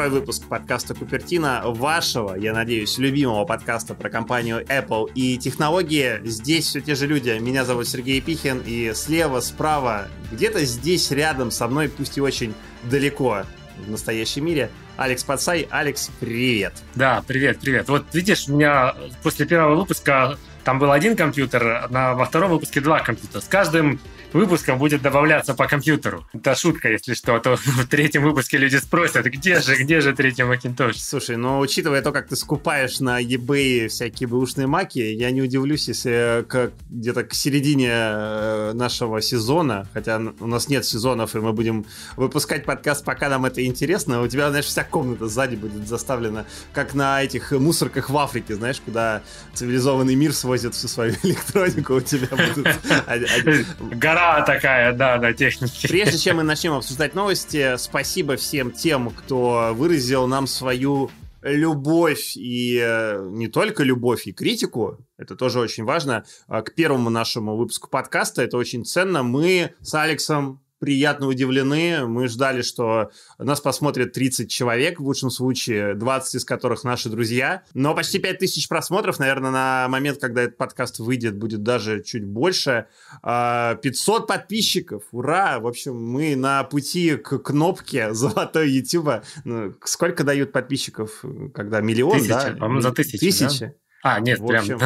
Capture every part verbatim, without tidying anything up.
Второй выпуск подкаста Купертино, вашего, я надеюсь, любимого подкаста про компанию Apple и технологии. Здесь все те же люди. Меня зовут Сергей Пихин, и слева, справа, где-то здесь рядом со мной, пусть и очень далеко в настоящем мире, Алекс Пацай. Алекс, привет. Да, привет, привет. Вот видишь, у меня после первого выпуска там был один компьютер, на, во втором выпуске два компьютера. С каждым выпуском будет добавляться по компьютеру. Это шутка, если что. А то в третьем выпуске люди спросят, где же, где же третий Macintosh? Слушай, ну, учитывая то, как ты скупаешь на eBay всякие бэушные маки, я не удивлюсь, если к, где-то к середине нашего сезона, хотя у нас нет сезонов, и мы будем выпускать подкаст, пока нам это интересно, у тебя, знаешь, вся комната сзади будет заставлена, как на этих мусорках в Африке, знаешь, куда цивилизованный мир свозит всю свою электронику, у тебя будут... Гора такая, да, на технике. Прежде чем мы начнем обсуждать новости, спасибо всем тем, кто выразил нам свою любовь и не только любовь, и критику. Это тоже очень важно. К первому нашему выпуску подкаста это очень ценно. Мы с Алексом приятно удивлены. Мы ждали, что нас посмотрит тридцать человек, в лучшем случае, двадцать из которых наши друзья. Но почти пять тысяч просмотров, наверное, на момент, когда этот подкаст выйдет, будет даже чуть больше. пятьсот подписчиков. Ура! В общем, мы на пути к кнопке золотой Ютуба. Ну, сколько дают подписчиков? Когда миллион, Тысяча, да? По-моему, за тысячу, Тысяча? Да? А, нет, в прям... общем...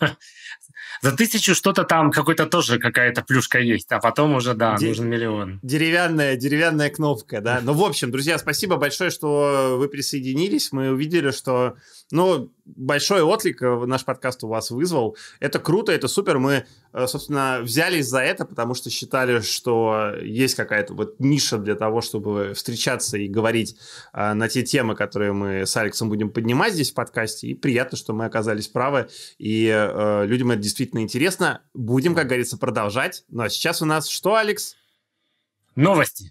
За тысячу что-то там, какой-то тоже какая-то плюшка есть, а потом уже, да, Де- нужен миллион. Деревянная, деревянная кнопка, да. Ну, в общем, друзья, спасибо большое, что вы присоединились. Мы увидели, что, ну, большой отклик наш подкаст у вас вызвал. Это круто, это супер. Мы, собственно, взялись за это, потому что считали, что есть какая-то вот ниша для того, чтобы встречаться и говорить а, на те темы, которые мы с Алексом будем поднимать здесь в подкасте. И приятно, что мы оказались правы, и а, людям это действительно интересно. Будем, как говорится, продолжать. Ну, а сейчас у нас что, Алекс? Новости.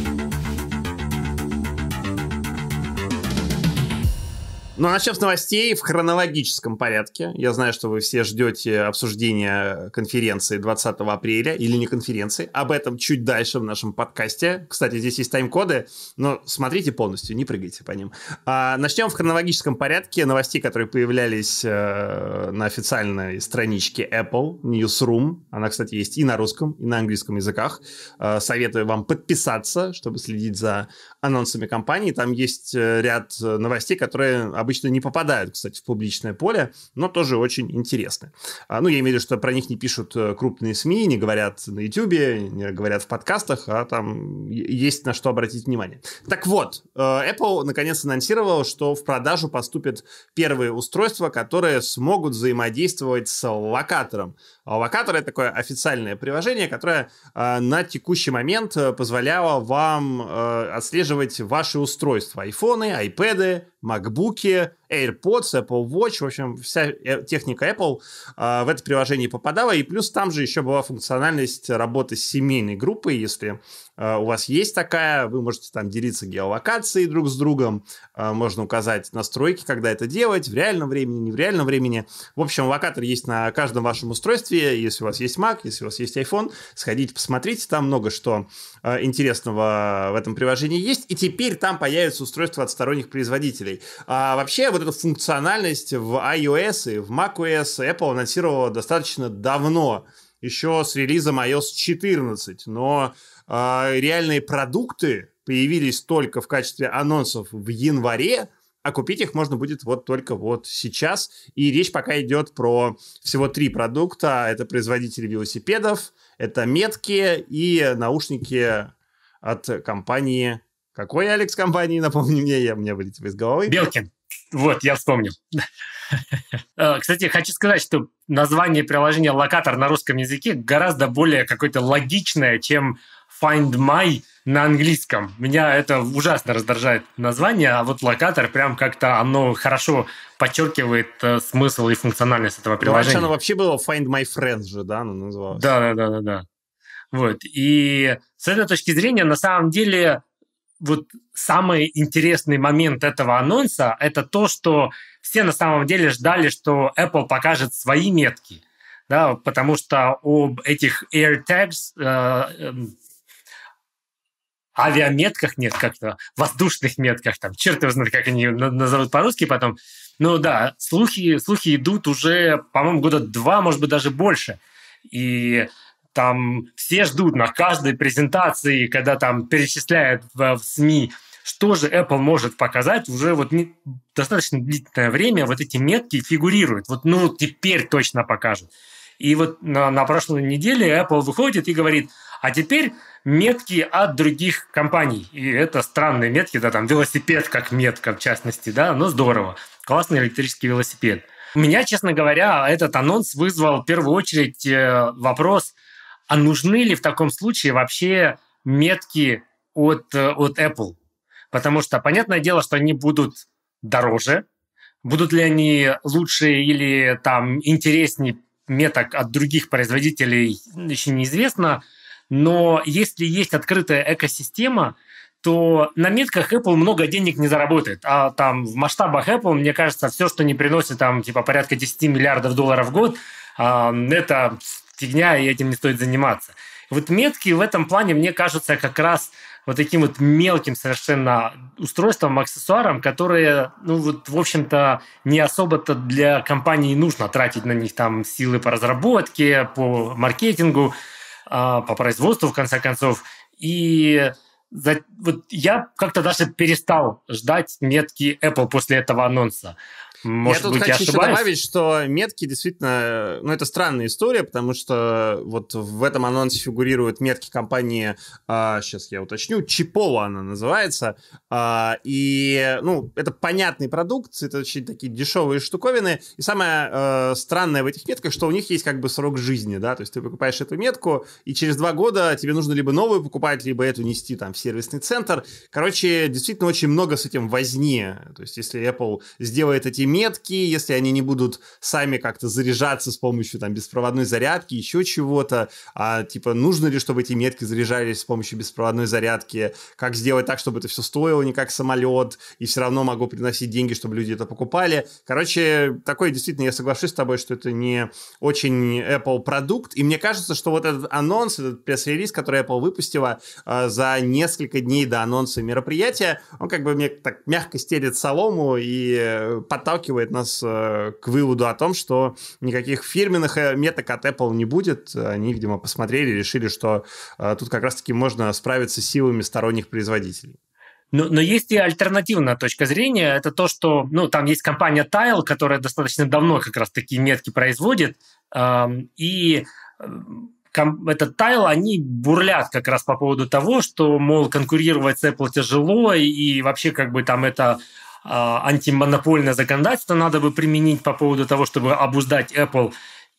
Ну, начнем с новостей в хронологическом порядке. Я знаю, что вы все ждете обсуждения конференции двадцатого апреля, или не конференции. Об этом чуть дальше в нашем подкасте. Кстати, здесь есть тайм-коды, но смотрите полностью, не прыгайте по ним. А, начнем в хронологическом порядке новостей, которые появлялись э, на официальной страничке Apple Newsroom. Она, кстати, есть и на русском, и на английском языках. Э, советую вам подписаться, чтобы следить за анонсами компании. Там есть ряд новостей, которые обычно не попадают, кстати, в публичное поле, но тоже очень интересны. Ну, я имею в виду, что про них не пишут крупные СМИ, не говорят на Ютубе, не говорят в подкастах, а там есть на что обратить внимание. Так вот, Apple наконец анонсировал, что в продажу поступят первые устройства, которые смогут взаимодействовать с локатором. Локатор — это такое официальное приложение, которое на текущий момент позволяло вам отслеживать ваши устройства. Айфоны, айпэды, макбуки, AirPods, Apple Watch, в общем, вся техника Apple э, в это приложение попадала, и плюс там же еще была функциональность работы с семейной группой, если э, у вас есть такая, вы можете там делиться геолокацией друг с другом, э, можно указать настройки, когда это делать, в реальном времени, не в реальном времени. В общем, локатор есть на каждом вашем устройстве, если у вас есть Mac, если у вас есть iPhone, сходите, посмотрите, там много что э, интересного в этом приложении есть, и теперь там появятся устройства от сторонних производителей. А вообще, вот эту функциональность в iOS и в macOS Apple анонсировала достаточно давно, еще с релизом ай о эс четырнадцать, но э, реальные продукты появились только в качестве анонсов в январе, а купить их можно будет вот только вот сейчас. И речь пока идет про всего три продукта. Это производители велосипедов, это метки и наушники от компании... Какой, Алекс, компании, напомни мне, я, мне вылетело из головы. Белкин. Вот, я вспомнил. Кстати, хочу сказать, что название приложения «Локатор» на русском языке гораздо более какое-то логичное, чем Find My на английском. Меня это ужасно раздражает название, а вот «Локатор» прям как-то оно хорошо подчеркивает э, смысл и функциональность этого приложения. Раньше оно вообще было Find My Friends же, да, оно называлось? Да-да-да-да. Вот. И с этой точки зрения, на самом деле, вот самый интересный момент этого анонса – это то, что все на самом деле ждали, что Apple покажет свои метки, да, потому что об этих AirTags э, э, авиаметках нет, как-то воздушных метках, там, черт его знает, как они назовут по-русски потом. Ну да, слухи, слухи идут уже, по-моему, года два, может быть, даже больше. И там все ждут на каждой презентации, когда там перечисляют в, в СМИ, что же Apple может показать, уже вот не, достаточно длительное время вот эти метки фигурируют. Вот, ну, теперь точно покажут. И вот на, на прошлой неделе Apple выходит и говорит, а теперь метки от других компаний. И это странные метки, да, там велосипед как метка, в частности, да, но здорово. Классный электрический велосипед. У меня, честно говоря, этот анонс вызвал в первую очередь вопрос, а нужны ли в таком случае вообще метки от, от Apple? Потому что, понятное дело, что они будут дороже. Будут ли они лучше или там интереснее меток от других производителей, еще неизвестно. Но если есть открытая экосистема, то на метках Apple много денег не заработает. А там в масштабах Apple, мне кажется, все, что не приносит там типа порядка десять миллиардов долларов в год, это фигня, и этим не стоит заниматься. Вот метки в этом плане, мне кажутся, как раз вот таким вот мелким совершенно устройством, аксессуаром, которые, ну вот, в общем-то, не особо-то для компании нужно тратить на них там силы по разработке, по маркетингу, по производству, в конце концов. И за, вот я как-то даже перестал ждать метки Apple после этого анонса. Может я тут быть, хочу я еще ошибаюсь? добавить, что метки действительно, ну, это странная история, потому что вот в этом анонсе фигурируют метки компании, а, сейчас я уточню, Чиполо она называется, а, и, ну, это понятный продукт, это очень такие дешевые штуковины, и самое а, странное в этих метках, что у них есть как бы срок жизни, да, то есть ты покупаешь эту метку, и через два года тебе нужно либо новую покупать, либо эту нести там в сервисный центр. Короче, действительно очень много с этим возни, то есть если Apple сделает эти метки, если они не будут сами как-то заряжаться с помощью там беспроводной зарядки, еще чего-то, а типа нужно ли, чтобы эти метки заряжались с помощью беспроводной зарядки, как сделать так, чтобы это все стоило не как самолет, и все равно могу приносить деньги, чтобы люди это покупали. Короче, такой действительно, я соглашусь с тобой, что это не очень Apple продукт, и мне кажется, что вот этот анонс, этот пресс-релиз, который Apple выпустила э, за несколько дней до анонса мероприятия, он как бы мне так мягко стелит солому и э, подталкивает нас э, к выводу о том, что никаких фирменных меток от Apple не будет. Они, видимо, посмотрели и решили, что э, тут как раз-таки можно справиться с силами сторонних производителей. Но, но есть и альтернативная точка зрения. Это то, что ну, там есть компания Tile, которая достаточно давно как раз такие метки производит. Эм, и ком- этот Tile, они бурлят как раз по поводу того, что, мол, конкурировать с Apple тяжело, и, и вообще как бы там это антимонопольное законодательство надо бы применить по поводу того, чтобы обуздать Apple,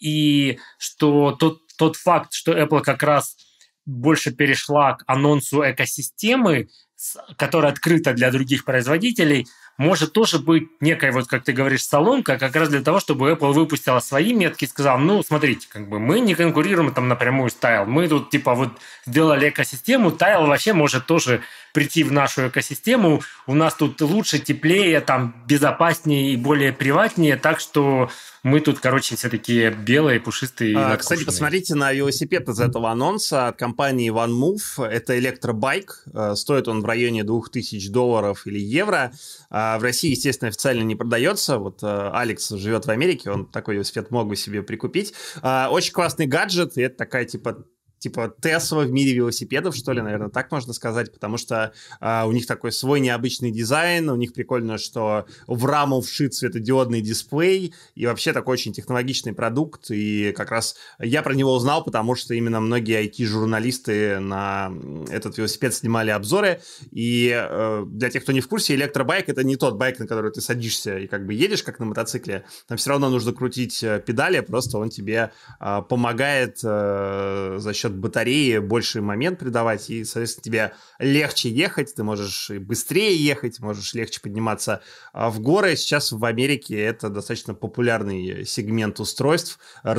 и что тот, тот факт, что Apple как раз больше перешла к анонсу экосистемы, которая открыта для других производителей, может тоже быть некая, вот как ты говоришь, соломка, как раз для того, чтобы Apple выпустила свои метки и сказала, ну, смотрите, как бы мы не конкурируем там напрямую с Tile, мы тут типа вот сделали экосистему, Tile вообще может тоже прийти в нашу экосистему, у нас тут лучше, теплее, там безопаснее и более приватнее, так что мы тут, короче, все такие белые, пушистые и а, надкушенные. Кстати, посмотрите на велосипед из этого анонса от компании OneMove. Это электробайк. Стоит он в районе двух тысяч долларов или евро. В России, естественно, официально не продается. Вот Алекс живет в Америке, он такой велосипед мог бы себе прикупить. Очень классный гаджет, и это такая, типа, типа Тесла в мире велосипедов, что ли, наверное, так можно сказать, потому что э, у них такой свой необычный дизайн, у них прикольно, что в раму вшит светодиодный дисплей, и вообще такой очень технологичный продукт, и как раз я про него узнал, потому что именно многие ай ти-журналисты на этот велосипед снимали обзоры, и э, для тех, кто не в курсе, электробайк — это не тот байк, на который ты садишься и как бы едешь, как на мотоцикле, там все равно нужно крутить педали, просто он тебе э, помогает э, за счет батареи больше момент придавать, и, соответственно, тебе легче ехать, ты можешь и быстрее ехать, можешь легче подниматься в горы. Сейчас в Америке это достаточно популярный сегмент устройств.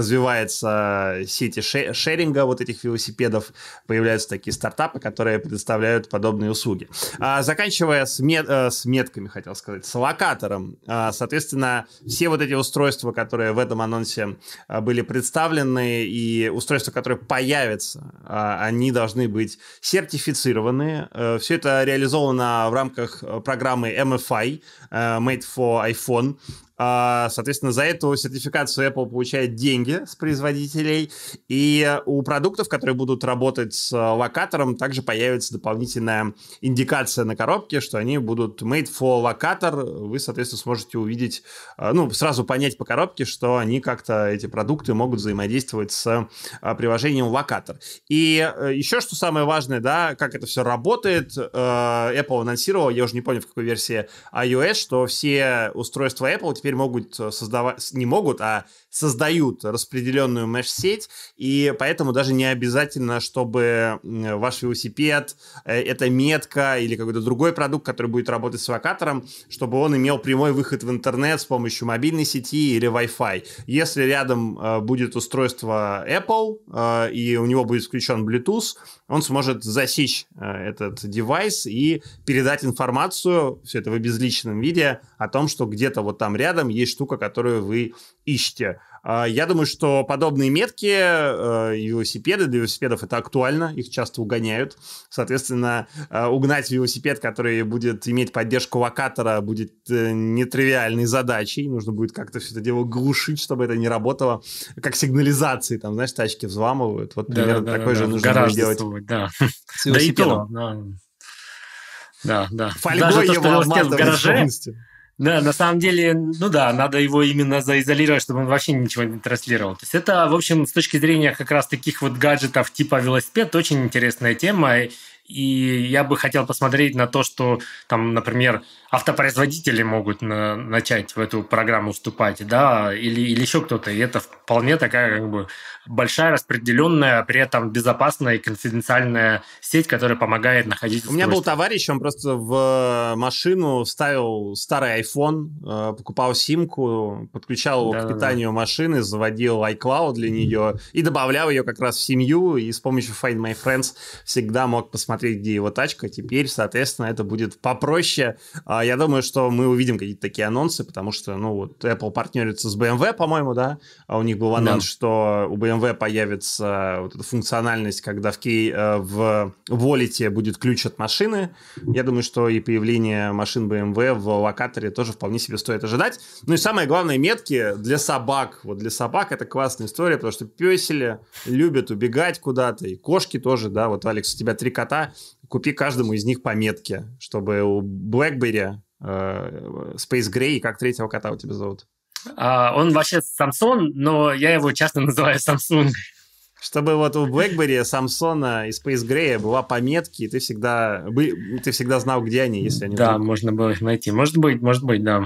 Развивается сети шеринга вот этих велосипедов, появляются такие стартапы, которые предоставляют подобные услуги. А, заканчивая с, мет, с метками, хотел сказать, с локатором. А, соответственно, все вот эти устройства, которые в этом анонсе были представлены, и устройства, которые появятся появятся, они должны быть сертифицированы. Все это реализовано в рамках программы эм эф ай, Made for iPhone. Соответственно, за эту сертификацию Apple получает деньги с производителей, и у продуктов, которые будут работать с локатором, также появится дополнительная индикация на коробке, что они будут made for локатор. Вы, соответственно, сможете увидеть, ну, сразу понять по коробке, что они как-то, эти продукты, могут взаимодействовать с приложением локатор. И еще, что самое важное, да, как это все работает, Apple анонсировал, я уже не помню, в какой версии iOS, что все устройства Apple теперь могут создавать, не могут, а создают распределенную меш-сеть, и поэтому даже не обязательно, чтобы ваш велосипед, эта метка или какой-то другой продукт, который будет работать с локатором, чтобы он имел прямой выход в интернет с помощью мобильной сети или Wi-Fi. Если рядом будет устройство Apple, и у него будет включен Bluetooth, он сможет засечь этот девайс и передать информацию, все это в обезличенном виде, о том, что где-то вот там рядом есть штука, которую вы ищете. Я думаю, что подобные метки, велосипеды, для велосипедов это актуально, их часто угоняют. Соответственно, угнать велосипед, который будет иметь поддержку локатора, будет нетривиальной задачей. Нужно будет как-то все это дело глушить, чтобы это не работало. Как сигнализации, там, знаешь, тачки взламывают. Вот примерно да, да, такой да, же да, нужно будет делать свой, да. с велосипедом. Да, и то, да, да. Фольгой его обматывать в гараже. Полностью. Да, на самом деле, ну да, надо его именно заизолировать, чтобы он вообще ничего не транслировал. То есть это, в общем, с точки зрения как раз таких вот гаджетов типа велосипед, очень интересная тема. И я бы хотел посмотреть на то, что там, например, автопроизводители могут на, начать в эту программу вступать, да, или, или еще кто-то. И это вполне такая как бы большая, распределенная, при этом безопасная и конфиденциальная сеть, которая помогает находить устройство. У меня был товарищ, он просто в машину ставил старый iPhone, покупал симку, подключал его да, к питанию да. машины, заводил iCloud для нее и добавлял ее как раз в семью, и с помощью Find My Friends всегда мог посмотреть, где его тачка. Теперь, соответственно, это будет попроще. Я думаю, что мы увидим какие-то такие анонсы, потому что, ну, вот Apple партнерится с бэ эм вэ, по-моему, да, а у них был анонс, да. что у бэ эм вэ появится вот эта функциональность, когда в, кей, в Wallet будет ключ от машины. Я думаю, что и появление машин бэ эм вэ в локаторе тоже вполне себе стоит ожидать. Ну и самое главное, метки для собак. Вот для собак это классная история, потому что пёсели любят убегать куда-то, и кошки тоже, да, вот, Алекс, у тебя три кота, купи каждому из них по метке, чтобы у BlackBerry, э, Space Gray, и как третьего кота у тебя зовут? А, он вообще Samsung, но я его часто называю Samsung. Чтобы вот у BlackBerry, Samsung и Space Gray была пометки, и ты всегда, ты всегда знал, где они, если они... Да, вдруг... можно было их найти. Может быть, может быть, да.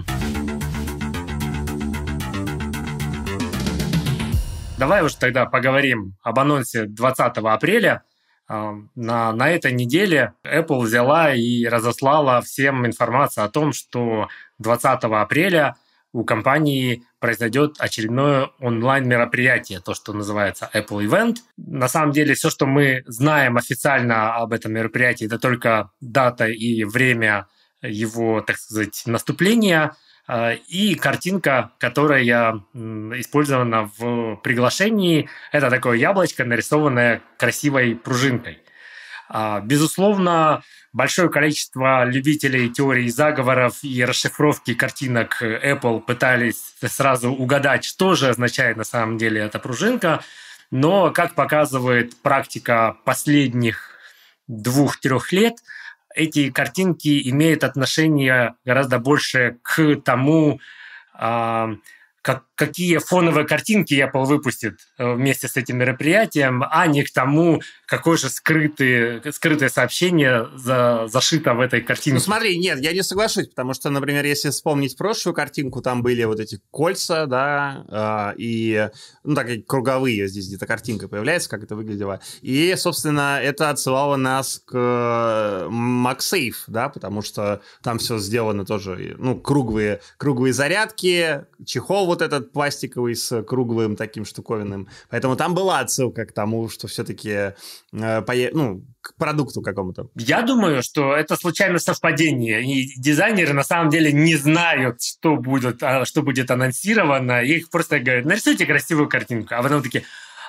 Давай уж тогда поговорим об анонсе двадцатого апреля. На, на этой неделе Apple взяла и разослала всем информацию о том, что двадцатого апреля у компании произойдет очередное онлайн-мероприятие, то, что называется Apple Event. На самом деле, все, что мы знаем официально об этом мероприятии, это только дата и время его, так сказать, наступления и картинка, которая использована в приглашении. Это такое яблочко, нарисованное красивой пружинкой. Безусловно, большое количество любителей теории заговоров и расшифровки картинок Apple пытались сразу угадать, что же означает на самом деле эта пружинка. Но, как показывает практика последних двух-трех лет, эти картинки имеют отношение гораздо больше к тому, как, какие фоновые картинки Apple выпустит вместе с этим мероприятием, а не к тому, какое же скрытое, скрытое сообщение за, зашито в этой картинке. Ну смотри, нет, я не соглашусь, потому что, например, если вспомнить прошлую картинку, там были вот эти кольца, да, и, ну, так как круговые, здесь где-то картинка появляется, как это выглядело, и, собственно, это отсылало нас к MagSafe, да, потому что там все сделано тоже, ну, круглые, круглые зарядки, чехол вот этот пластиковый с круглым таким штуковинным. Поэтому там была отсылка к тому, что все-таки э, пое... ну, к продукту какому-то. Я думаю, что это случайное совпадение. И дизайнеры на самом деле не знают, что будет, что будет анонсировано. Их просто говорят, нарисуйте красивую картинку. А потом такие,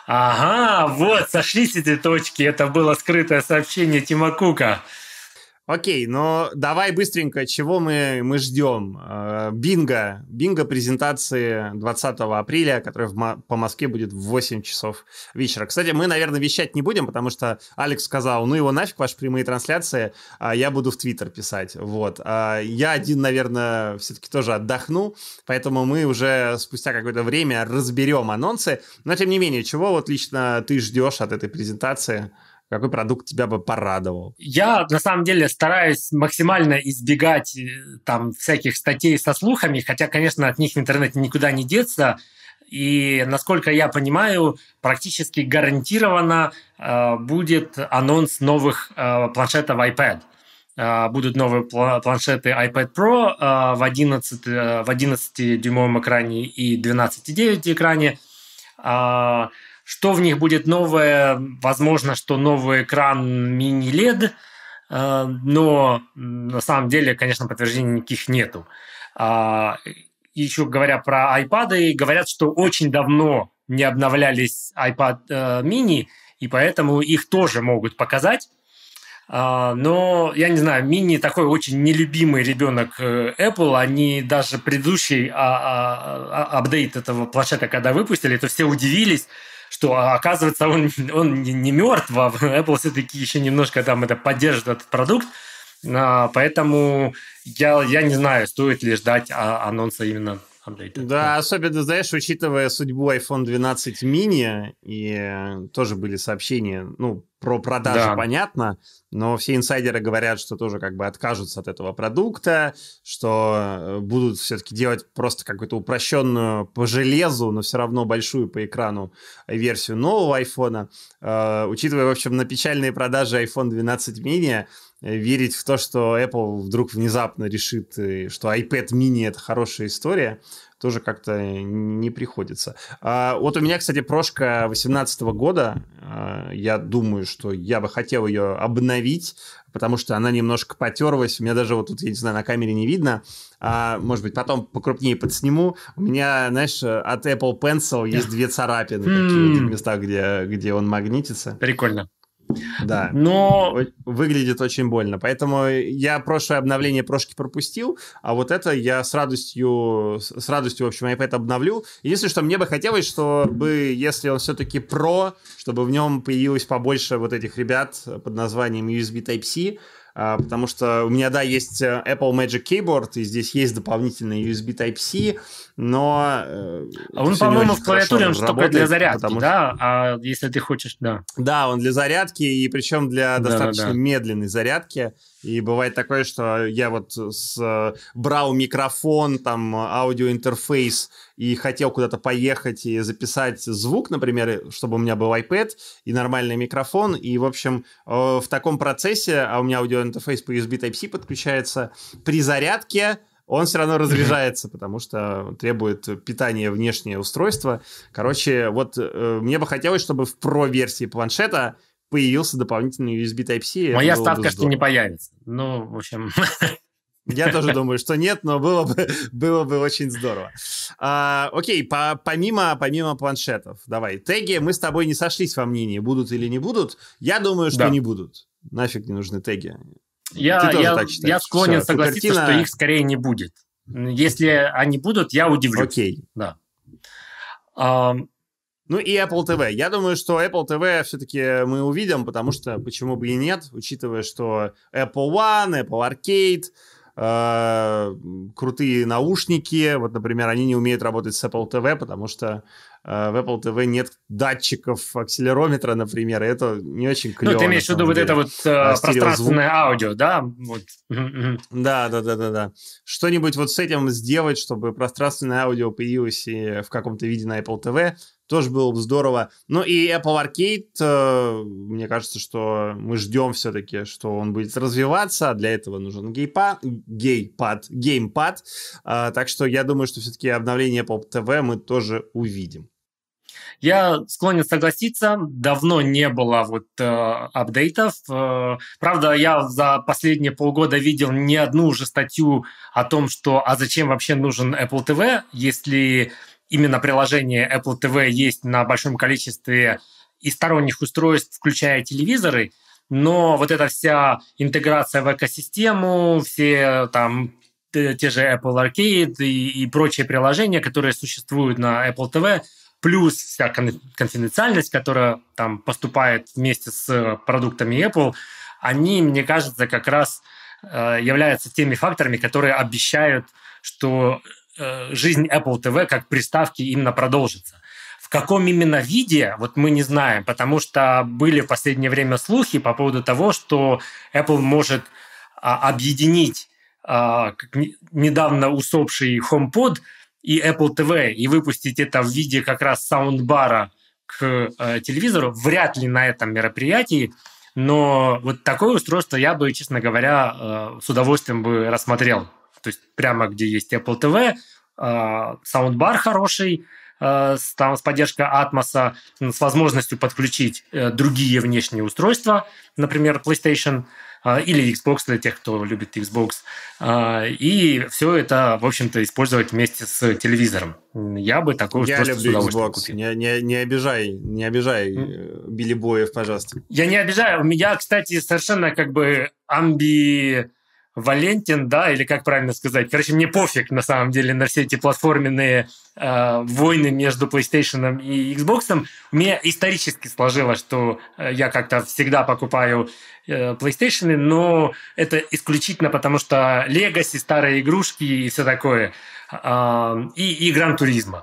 Ага, вот, сошлись эти точки. Это было скрытое сообщение Тима Кука. Окей, но давай быстренько, чего мы, мы ждем? Бинго. Бинго презентации двадцатого апреля, которая в, по Москве будет в восемь часов вечера. Кстати, мы, наверное, вещать не будем, потому что Алекс сказал, ну его нафиг, ваши прямые трансляции, а я буду в Твиттер писать. Вот. А я один, наверное, все-таки тоже отдохну, поэтому мы уже спустя какое-то время разберем анонсы. Но, тем не менее, чего вот лично ты ждешь от этой презентации? Какой продукт тебя бы порадовал? Я, на самом деле, стараюсь максимально избегать там всяких статей со слухами, хотя, конечно, от них в интернете никуда не деться. И, насколько я понимаю, практически гарантированно э, будет анонс новых э, планшетов iPad. Э, будут новые планшеты iPad Pro э, в одиннадцатидюймовом экране и двенадцать и девять экране. Э, Что в них будет новое? Возможно, что новый экран мини-эл и ди, но на самом деле, конечно, подтверждений никаких нету. Еще говоря про iPad, говорят, что очень давно не обновлялись iPad mini, и поэтому их тоже могут показать. Но, я не знаю, мини такой очень нелюбимый ребенок Apple. Они даже предыдущий апдейт этого планшета, когда выпустили, то все удивились, что, оказывается, он, он не мертв, а Apple все-таки еще немножко там это поддержит этот продукт. Поэтому я, я не знаю, стоит ли ждать анонса именно апдейта. Да, особенно, знаешь, учитывая судьбу iPhone двенадцать mini, и тоже были сообщения, ну, про продажи, да, понятно, но все инсайдеры говорят, что тоже как бы откажутся от этого продукта, что будут все-таки делать просто какую-то упрощенную по железу, но все равно большую по экрану версию нового iPhone. Э, учитывая, в общем, на печальные продажи iPhone двенадцать mini, верить в то, что Apple вдруг внезапно решит, что iPad mini — это хорошая история, тоже как-то не приходится. А, вот у меня, кстати, прошка две тысячи восемнадцатого года. А, я думаю, что я бы хотел ее обновить, потому что она немножко потерлась. У меня даже вот тут, я не знаю, на камере не видно. А, может быть, потом покрупнее подсниму. У меня, знаешь, от Apple Pencil есть две царапины такие в местах, где, где он магнитится. Прикольно. Да, но выглядит очень больно. Поэтому я прошлое обновление прошки пропустил, а вот это я с радостью, с радостью, в общем, iPad обновлю. Единственное, что мне бы хотелось, чтобы, если он все-таки Pro, чтобы в нем появилось побольше вот этих ребят под названием ю эс би Type-C, потому что у меня, да, есть Apple Magic Keyboard, и здесь есть дополнительный ю эс би Type-C, но... А он, по-моему, в клавиатуре он только для зарядки, потому... да? А если ты хочешь, да. Да, он для зарядки, и причем для да, достаточно да, да. медленной зарядки. И бывает такое, что я вот с, брал микрофон, там, аудиоинтерфейс, и хотел куда-то поехать и записать звук, например, чтобы у меня был iPad и нормальный микрофон. И, в общем, в таком процессе, а у меня аудиоинтерфейс по ю эс би Type-C подключается, при зарядке он все равно разряжается, потому что требует питания внешнее устройство. Короче, вот э, мне бы хотелось, чтобы в Pro-версии планшета появился дополнительный ю эс би Type-C. Моя ставка, что не появится. Ну, в общем... Я тоже думаю, что нет, но было бы, было бы очень здорово. А, окей, по, помимо, помимо планшетов, давай. Теги, мы с тобой не сошлись во мнении, будут или не будут. Я думаю, что да. не будут. Нафиг не нужны теги. Я, я, я склонен Все, согласиться, картина... что их скорее не будет. Если они будут, я удивлюсь. Окей. Да. А... Ну и Apple ти ви. Я думаю, что Apple ти ви все-таки мы увидим, потому что почему бы и нет, учитывая, что Apple One, Apple Arcade, э, крутые наушники, вот, например, они не умеют работать с Apple ти ви, потому что э, в Apple ти ви нет датчиков акселерометра, например, и это не очень клево. Ну, ты имеешь в виду вот это вот э, пространственное аудио, да? Вот. Да, да, да, да, да. Что-нибудь вот с этим сделать, чтобы пространственное аудио появилось и в каком-то виде на Apple ти ви, тоже было бы здорово. Ну и Apple Arcade, э, мне кажется, что мы ждем все-таки, что он будет развиваться. Для этого нужен гейпад, гейпад, геймпад. Э, так что я думаю, что все-таки обновление Apple ти ви мы тоже увидим. Я склонен согласиться. Давно не было вот э, апдейтов. Э, правда, я за последние полгода видел не одну уже статью о том, что а зачем вообще нужен Apple ти ви, если именно приложение Apple ти ви есть на большом количестве и сторонних устройств, включая телевизоры, но вот эта вся интеграция в экосистему, все там те же Apple Arcade и, и прочие приложения, которые существуют на Apple ти ви, плюс вся конфиденциальность, которая там поступает вместе с продуктами Apple, они, мне кажется, как раз э, являются теми факторами, которые обещают, что э, жизнь Apple ти ви как приставки именно продолжится. В каком именно виде, вот мы не знаем, потому что были в последнее время слухи по поводу того, что Apple может а, объединить а, как недавно усопший HomePod и Apple ти ви и выпустить это в виде как раз саундбара к э, телевизору. Вряд ли на этом мероприятии, но вот такое устройство я бы, честно говоря, э, с удовольствием бы рассмотрел. То есть прямо где есть Apple ти ви, э, саундбар хороший, С, там, с поддержкой Atmos, с возможностью подключить э, другие внешние устройства, например, PlayStation э, или Xbox для тех, кто любит Xbox. Э, и все это, в общем-то, использовать вместе с телевизором. Я бы такое Я устройство люблю с удовольствием Xbox. купил. Не, не, не обижай, не обижай mm. Билли Боев, пожалуйста. Я не обижаю. У меня, кстати, совершенно как бы амби... Валентин, да, или как правильно сказать. Короче, мне пофиг, на самом деле, на все эти платформенные э, войны между PlayStation и Xbox. У меня исторически сложилось, что я как-то всегда покупаю э, PlayStation, но это исключительно потому, что Legacy, старые игрушки и все такое. Э, и, и Gran Turismo.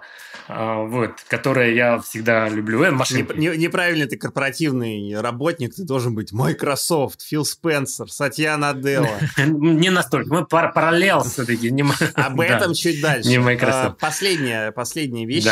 Вот, которые я всегда люблю. Не, не, неправильно ты корпоративный работник, ты должен быть Microsoft, Фил Спенсер, Сатья Наделла. Не настолько, мы параллел все-таки. Об этом чуть дальше. Не Microsoft. Последняя, последняя вещь.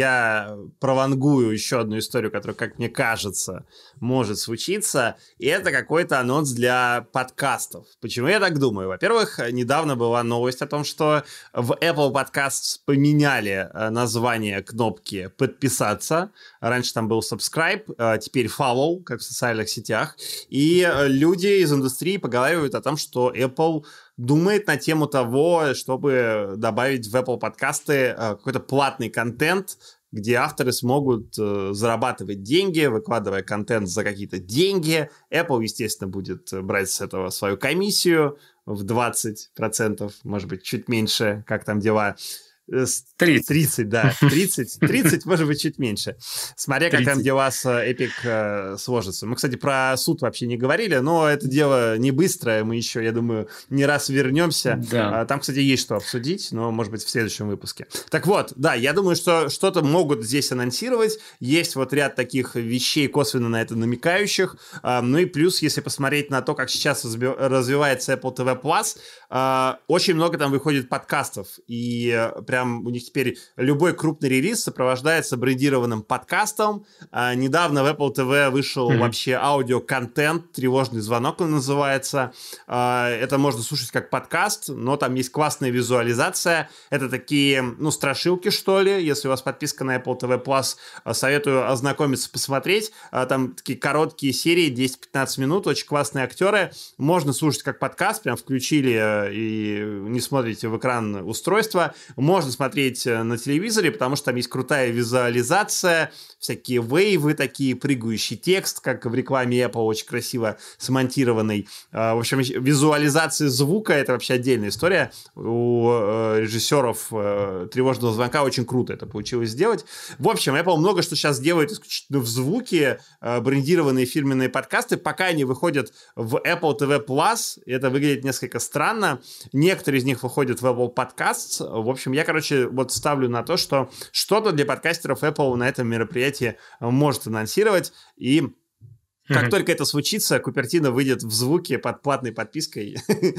Я провангую еще одну историю, которая, как мне кажется, может случиться, и это какой-то анонс для подкастов. Почему я так думаю? Во-первых, недавно была новость о том, что в Apple Podcasts поменяли название кнопки «Подписаться». Раньше там был subscribe, теперь follow, как в социальных сетях. И люди из индустрии поговаривают о том, что Apple думает на тему того, чтобы добавить в Apple подкасты какой-то платный контент, где авторы смогут э, зарабатывать деньги, выкладывая контент за какие-то деньги. Apple, естественно, будет брать с этого свою комиссию в двадцать процентов, может быть, чуть меньше, как там дела. тридцать. тридцать, да. тридцать, тридцать, может быть, чуть меньше. Смотря, как там дела с Epic э, сложатся. Мы, кстати, про суд вообще не говорили, но это дело не быстрое. Мы еще, я думаю, не раз вернемся. Да. Там, кстати, есть что обсудить, но, может быть, в следующем выпуске. Так вот, да, я думаю, что что-то могут здесь анонсировать. Есть вот ряд таких вещей, косвенно на это намекающих. Ну и плюс, если посмотреть на то, как сейчас развивается Apple ти ви Plus, очень много там выходит подкастов. И прям у них теперь любой крупный релиз сопровождается брендированным подкастом. А, недавно в Apple ти ви вышел mm-hmm. вообще аудиоконтент, «Тревожный звонок» он называется. А, это можно слушать как подкаст, но там есть классная визуализация. Это такие, ну, страшилки, что ли. Если у вас подписка на Apple ти ви Plus, советую ознакомиться, посмотреть. А, там такие короткие серии, десять-пятнадцать минут, очень классные актеры. Можно слушать как подкаст, прям включили и не смотрите в экран устройства. Можно смотреть на телевизоре, потому что там есть крутая визуализация, всякие вейвы такие, прыгающий текст, как в рекламе Apple, очень красиво смонтированный. В общем, визуализация звука — это вообще отдельная история. У режиссеров «Тревожного звонка» очень круто это получилось сделать. В общем, Apple много что сейчас делает исключительно в звуке, брендированные фирменные подкасты, пока они выходят в Apple ти ви Plus. Это выглядит несколько странно. Некоторые из них выходят в Apple Podcasts. В общем, я, короче, вот ставлю на то, что что-то для подкастеров Apple на этом мероприятии может анонсировать, и как mm-hmm. только это случится, Купертино выйдет в звуке под платной подпиской,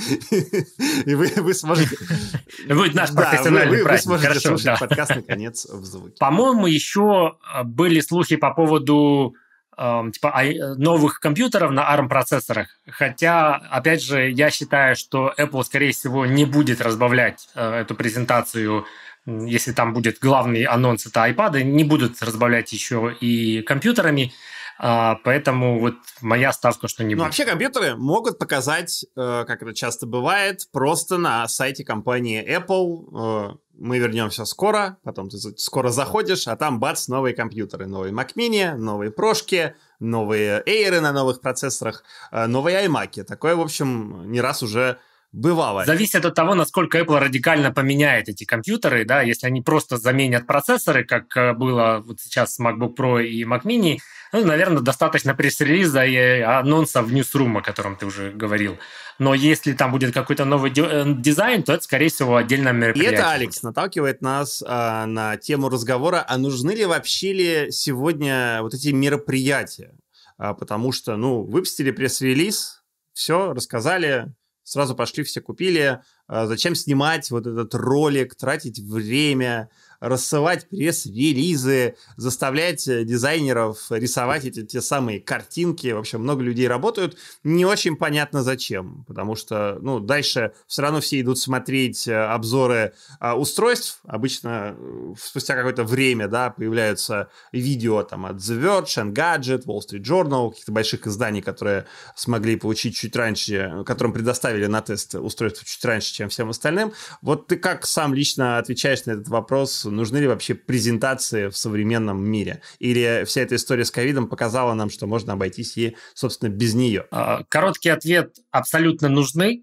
и вы, вы сможете... Будет наш профессиональный праздник. Вы сможете слушать подкаст, наконец, в звуке. По-моему, еще были слухи по поводу типа новых компьютеров на арм-процессорах. Хотя, опять же, я считаю, что Apple, скорее всего, не будет разбавлять эту презентацию, если там будет главный анонс, это iPad, не будут разбавлять еще и компьютерами. Поэтому вот моя ставка, что не будет. Ну, вообще компьютеры могут показать, как это часто бывает, просто на сайте компании Apple. мы вернемся скоро, потом ты скоро заходишь, а там бац, новые компьютеры, новые Mac Mini, новые прошки, новые Air на новых процессорах, новые iMac. Такое, в общем, не раз уже бывало. Зависит от того, насколько Apple радикально поменяет эти компьютеры, да, если они просто заменят процессоры, как было вот сейчас с MacBook Pro и Mac Mini, ну, наверное, достаточно пресс-релиза и анонса в Newsroom, о котором ты уже говорил. Но если там будет какой-то новый дизайн, то это, скорее всего, отдельное мероприятие. И это, Алекс, наталкивает нас а, на тему разговора, а нужны ли вообще ли сегодня вот эти мероприятия? А, потому что, ну, выпустили пресс-релиз, все, рассказали, сразу пошли, все купили. А, зачем снимать вот этот ролик, тратить время, рассылать пресс-релизы, заставлять дизайнеров рисовать эти те самые картинки. В общем, много людей работают. Не очень понятно зачем, потому что, ну, дальше все равно все идут смотреть обзоры а, устройств. Обычно спустя какое-то время, да, появляются видео там от The Verge, Engadget, Wall Street Journal, каких-то больших изданий, которые смогли получить чуть раньше, которым предоставили на тест устройство чуть раньше, чем всем остальным. Вот ты как сам лично отвечаешь на этот вопрос? Нужны ли вообще презентации в современном мире? Или вся эта история с ковидом показала нам, что можно обойтись и, собственно, без нее? Короткий ответ – абсолютно нужны.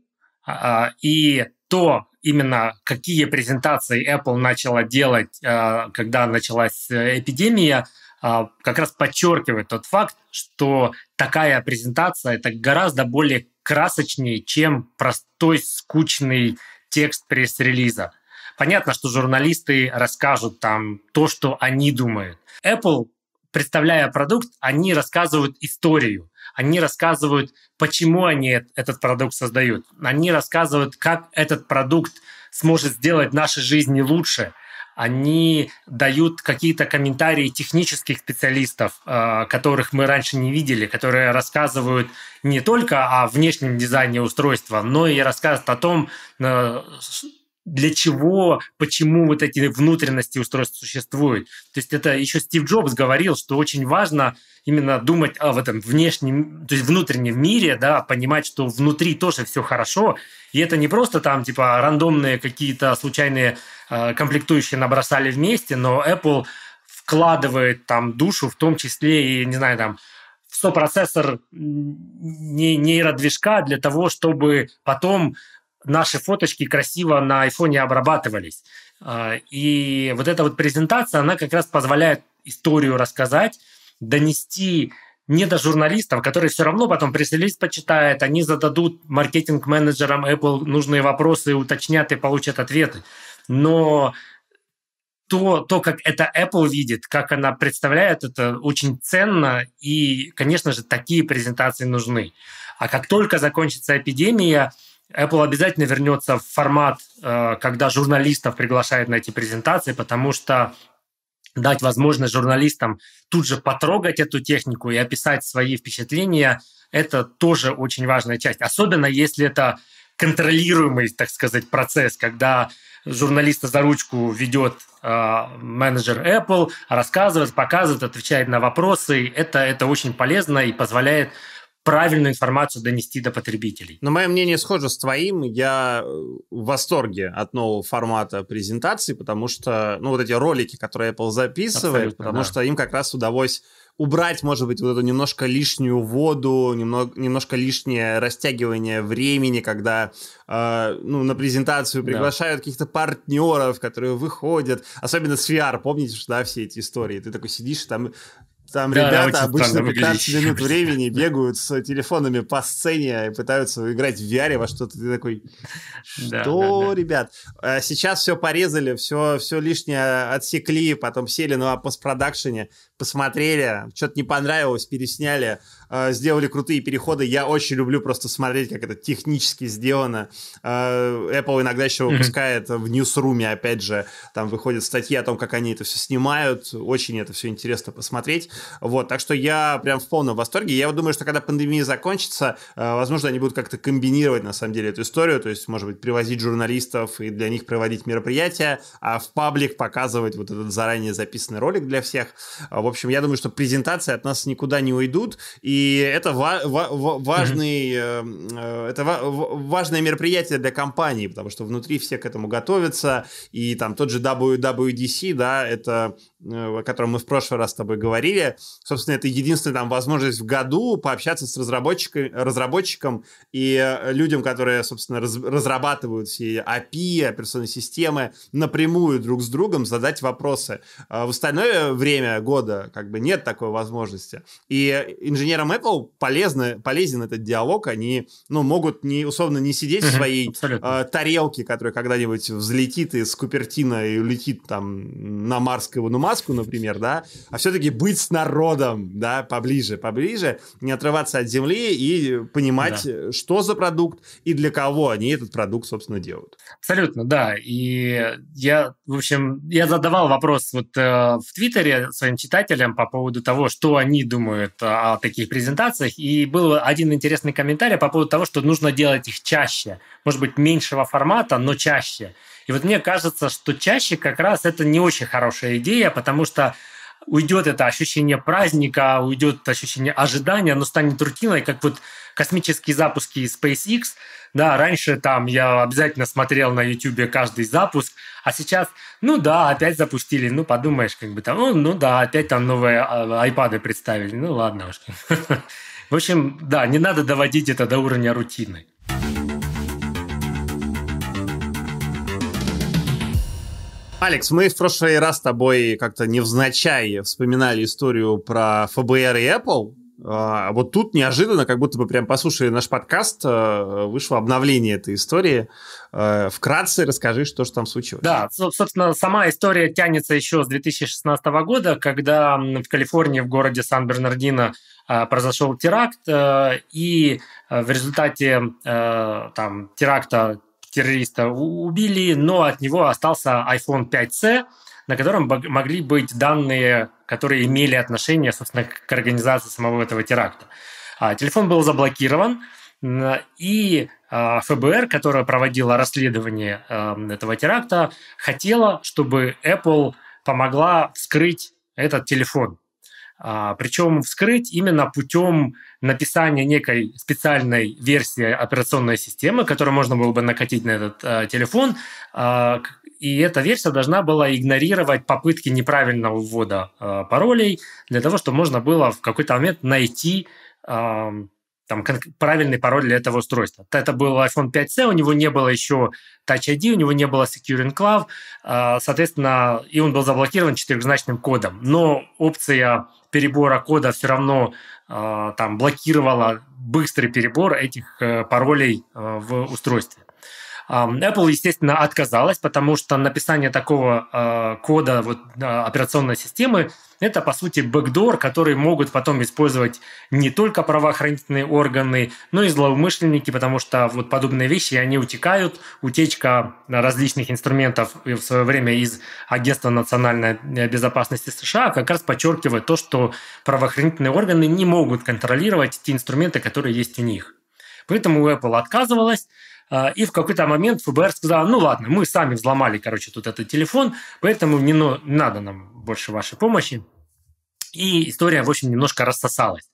И то, именно какие презентации Apple начала делать, когда началась эпидемия, как раз подчеркивает тот факт, что такая презентация – это гораздо более красочнее, чем простой, скучный текст пресс-релиза. Понятно, что журналисты расскажут там то, что они думают. Apple, представляя продукт, они рассказывают историю. Они рассказывают, почему они этот продукт создают. Они рассказывают, как этот продукт сможет сделать наши жизни лучше. Они дают какие-то комментарии технических специалистов, которых мы раньше не видели, которые рассказывают не только о внешнем дизайне устройства, но и рассказывают о том, для чего, почему вот эти внутренности устройств существуют. То есть это еще Стив Джобс говорил, что очень важно именно думать о в этом внешнем, то есть внутреннем мире, да, понимать, что внутри тоже все хорошо. И это не просто там типа рандомные какие-то случайные э, комплектующие набросали вместе, но Apple вкладывает там душу, в том числе и, не знаю, там, в сопроцессор нейродвижка для того, чтобы потом наши фоточки красиво на айфоне обрабатывались. И вот эта вот презентация, она как раз позволяет историю рассказать, донести не до журналистов, которые все равно потом пресс-релиз почитают, они зададут маркетинг-менеджерам Apple нужные вопросы, уточнят и получат ответы. Но то, то, как это Apple видит, как она представляет, это очень ценно, и, конечно же, такие презентации нужны. А как только закончится эпидемия, Apple обязательно вернется в формат, когда журналистов приглашают на эти презентации, потому что дать возможность журналистам тут же потрогать эту технику и описать свои впечатления – это тоже очень важная часть. Особенно если это контролируемый, так сказать, процесс, когда журналиста за ручку ведет э, менеджер Apple, рассказывает, показывает, отвечает на вопросы. Это, это очень полезно и позволяет правильную информацию донести до потребителей. Но мое мнение схоже с твоим. Я в восторге от нового формата презентации, потому что, ну, вот эти ролики, которые Apple записывает, абсолютно, потому да. что им как раз удалось убрать, может быть, вот эту немножко лишнюю воду, немного, немножко лишнее растягивание времени, когда э, ну, на презентацию приглашают да. каких-то партнеров, которые выходят. Особенно с ви ар, помните, что, да, все эти истории. Ты такой сидишь, там... Там да, ребята обычно пятнадцать минут времени бегают с телефонами по сцене и пытаются играть в ви ар во что-то. Ты такой, что, да, да, да. ребят? Сейчас все порезали, все, все лишнее отсекли, потом сели на постпродакшене, посмотрели, что-то не понравилось, пересняли, сделали крутые переходы. Я очень люблю просто смотреть, как это технически сделано. Apple иногда еще выпускает mm-hmm. в Newsroom, опять же, там выходят статьи о том, как они это все снимают. Очень это все интересно посмотреть. Вот, так что я прям в полном восторге. Я вот думаю, что когда пандемия закончится, возможно, они будут как-то комбинировать, на самом деле, эту историю. То есть, может быть, привозить журналистов и для них проводить мероприятия, а в паблик показывать вот этот заранее записанный ролик для всех. В общем, я думаю, что презентации от нас никуда не уйдут, и это ва- ва- важный, mm-hmm. это ва- важное мероприятие для компании, потому что внутри все к этому готовятся, и там тот же дабл ю дабл ю ди си, да, это, о котором мы в прошлый раз с тобой говорили, собственно, это единственная там возможность в году пообщаться с разработчиком, разработчиком и людям, которые, собственно, раз- разрабатывают все эй пи ай, операционные системы, напрямую друг с другом задать вопросы. В остальное время года как бы нет такой возможности. И инженерам Apple полезно, полезен этот диалог. Они, ну, могут не, условно не сидеть в своей э, тарелке, которая когда-нибудь взлетит из Купертино и улетит там на Марс к Илону Маску, например, да, а все-таки быть с народом, да, поближе, поближе, не отрываться от земли и понимать, да. что за продукт и для кого они этот продукт, собственно, делают. Абсолютно, да. И я, в общем, я задавал вопрос вот э, в Твиттере своим читателям по поводу того, что они думают о таких презентациях, и был один интересный комментарий по поводу того, что нужно делать их чаще, может быть, меньшего формата, но чаще. И вот мне кажется, что чаще как раз это не очень хорошая идея, потому что уйдет это ощущение праздника, уйдет ощущение ожидания, оно станет рутиной, как вот космические запуски SpaceX. Да, раньше там я обязательно смотрел на YouTube каждый запуск, а сейчас, ну да, опять запустили, ну подумаешь, как бы там, ну, ну да, опять там новые айпады представили, ну ладно уж. В общем, да, не надо доводить это до уровня рутины. Алекс, мы в прошлый раз с тобой как-то невзначай вспоминали историю про эф бэ эр и Apple. А вот тут неожиданно, как будто бы прям послушали наш подкаст, вышло обновление этой истории. Вкратце расскажи, что же там случилось. Да, собственно, сама история тянется еще с две тысячи шестнадцатого года, когда в Калифорнии, в городе Сан-Бернардино, произошел теракт, и в результате там, теракта террориста убили, но от него остался айфон пять си, на котором могли быть данные, которые имели отношение, собственно, к организации самого этого теракта. Телефон был заблокирован, и эф бэ эр, которая проводила расследование этого теракта, хотела, чтобы Apple помогла вскрыть этот телефон. Причем вскрыть именно путем написания некой специальной версии операционной системы, которую можно было бы накатить на этот э, телефон, э, и эта версия должна была игнорировать попытки неправильного ввода э, паролей для того, чтобы можно было в какой-то момент найти э, там, правильный пароль для этого устройства. Это был айфон пять си, у него не было еще Touch ай ди, у него не было Secure Enclave, э, соответственно, и он был заблокирован четырехзначным кодом. Но опция перебора кода все равно э, там, блокировала быстрый перебор этих э, паролей э, в устройстве. Apple, естественно, отказалась, потому что написание такого э, кода вот, э, операционной системы – это, по сути, бэкдор, который могут потом использовать не только правоохранительные органы, но и злоумышленники, потому что вот подобные вещи, они утекают. Утечка различных инструментов в свое время из Агентства национальной безопасности США как раз подчеркивает то, что правоохранительные органы не могут контролировать те инструменты, которые есть у них. Поэтому Apple отказывалась. И в какой-то момент эф бэ эр сказала, ну ладно, мы сами взломали, короче, тут этот телефон, поэтому не, не надо нам больше вашей помощи. И история, в общем, немножко рассосалась.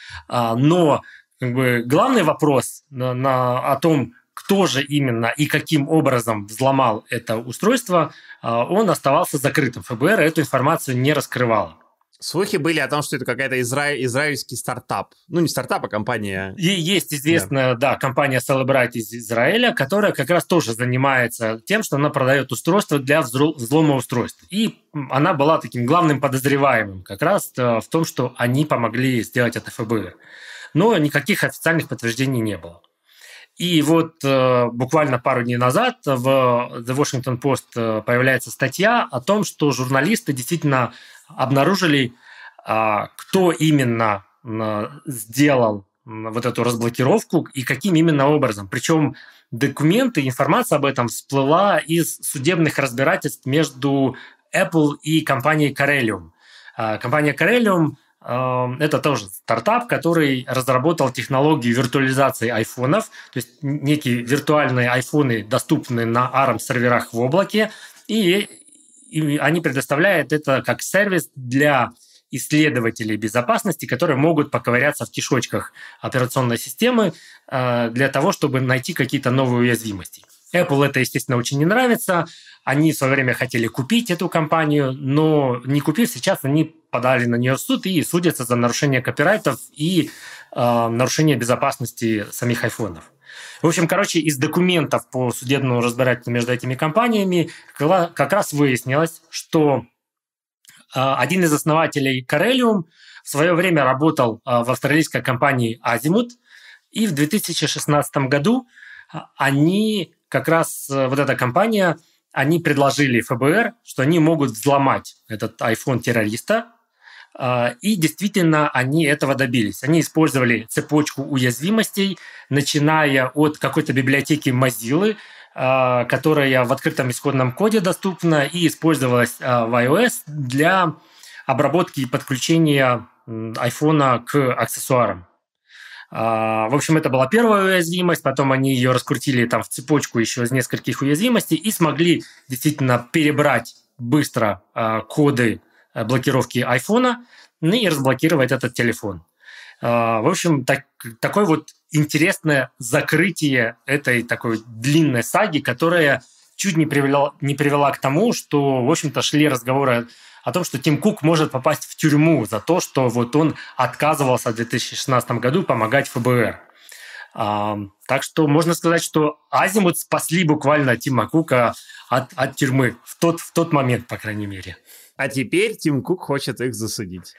Но как бы, главный вопрос на, на, о том, кто же именно и каким образом взломал это устройство, он оставался закрытым. эф бэ эр эту информацию не раскрывала. Слухи были о том, что это какая-то изра... израильский стартап. Ну, не стартап, а компания. И есть известная, да. да, компания Cellebrite из Израиля, которая как раз тоже занимается тем, что она продает устройства для взлома устройств. И она была таким главным подозреваемым как раз в том, что они помогли сделать это эф бэ эр. Но никаких официальных подтверждений не было. И вот э, буквально пару дней назад в The Washington Post появляется статья о том, что журналисты действительно обнаружили, э, кто именно э, сделал вот эту разблокировку и каким именно образом. Причем документы, информация об этом всплыла из судебных разбирательств между Apple и компанией Corellium. Э, компания Corellium это тоже стартап, который разработал технологию виртуализации айфонов, то есть некие виртуальные айфоны, доступные на ARM-серверах в облаке, и, и они предоставляют это как сервис для исследователей безопасности, которые могут поковыряться в кишочках операционной системы э, для того, чтобы найти какие-то новые уязвимости. Apple это, естественно, очень не нравится. Они в свое время хотели купить эту компанию, но не купив, сейчас они подали на нее в суд и судятся за нарушение копирайтов и э, нарушение безопасности самих айфонов. В общем, короче, из документов по судебному разбирательству между этими компаниями как раз выяснилось, что один из основателей Corellium в свое время работал в австралийской компании Azimut, и в две тысячи шестнадцатом году они, как раз вот эта компания, они предложили эф бэ эр, что они могут взломать этот iPhone террориста, и действительно они этого добились. Они использовали цепочку уязвимостей, начиная от какой-то библиотеки Mozilla, которая в открытом исходном коде доступна и использовалась в iOS для обработки и подключения iPhone к аксессуарам. В общем, это была первая уязвимость, потом они ее раскрутили там в цепочку еще из нескольких уязвимостей и смогли действительно перебрать быстро коды блокировки айфона и разблокировать этот телефон. В общем, так, такое вот интересное закрытие этой такой длинной саги, которая чуть не привела, не привела к тому, что, в общем-то, шли разговоры о том, что Тим Кук может попасть в тюрьму за то, что вот он отказывался в две тысячи шестнадцатом году помогать эф бэ эр. А, так что можно сказать, что Азимут спасли буквально Тима Кука от, от тюрьмы в тот, в тот момент, по крайней мере. А теперь Тим Кук хочет их засудить.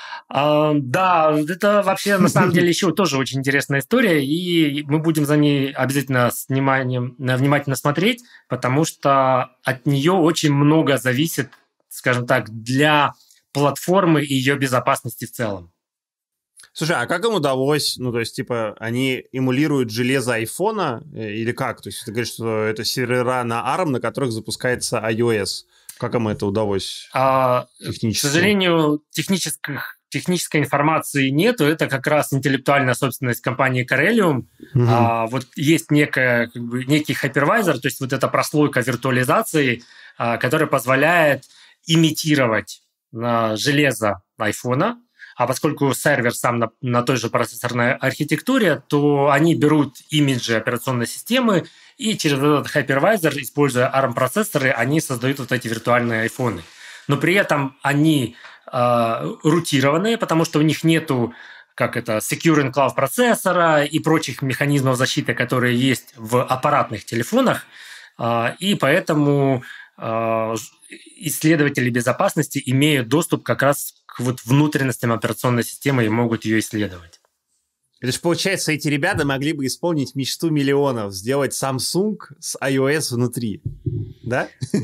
Uh, да, это вообще на самом деле еще тоже очень интересная история, и мы будем за ней обязательно с вниманием, внимательно смотреть, потому что от нее очень много зависит, скажем так, для платформы и ее безопасности в целом. Слушай, а как им удалось, ну, то есть, типа, они эмулируют железо айфона или как? То есть ты говоришь, что это сервера на арм, на которых запускается iOS. Как им это удалось а, технически? К сожалению, технических Технической информации нету, это как раз интеллектуальная собственность компании Corellium. Угу. А, вот есть некая, как бы, некий hypervisor, то есть вот эта прослойка виртуализации, а, которая позволяет имитировать а, железо айфона, а поскольку сервер сам на, на той же процессорной архитектуре, то они берут имиджи операционной системы и через этот hypervisor, используя арм-процессоры, они создают вот эти виртуальные айфоны. Но при этом они э, рутированные, потому что у них нету, как это, Secure Enclave процессора и прочих механизмов защиты, которые есть в аппаратных телефонах, э, и поэтому э, исследователи безопасности имеют доступ как раз к вот внутренностям операционной системы и могут ее исследовать. Это же, получается, эти ребята могли бы исполнить мечту миллионов, сделать Samsung с iOS внутри, да?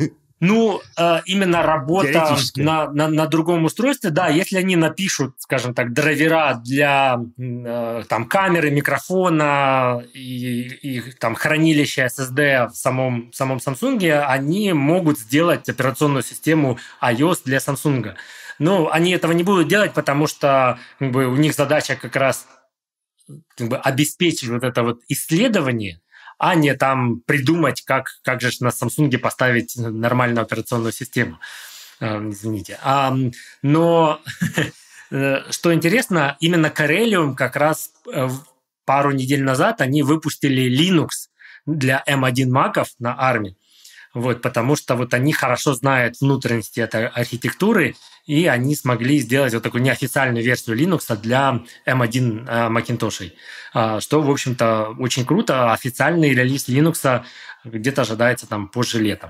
Ну, э, именно работа на, на, на другом устройстве, да, если они напишут, скажем так, драйвера для э, там, камеры, микрофона и, и там, хранилища эс эс ди в самом, в самом Samsung, они могут сделать операционную систему iOS для Samsung. Но они этого не будут делать, потому что как бы, у них задача как раз как бы, обеспечить вот это вот исследование, а не там придумать, как, как же на Samsung поставить нормальную операционную систему. Извините. Но что интересно, именно Corellium как раз пару недель назад они выпустили Linux для эм один маков на арме. Вот, потому что вот они хорошо знают внутренности этой архитектуры, и они смогли сделать вот такую неофициальную версию Linux для эм один Macintosh, что, в общем-то, очень круто. Официальный релиз Linux где-то ожидается там позже летом.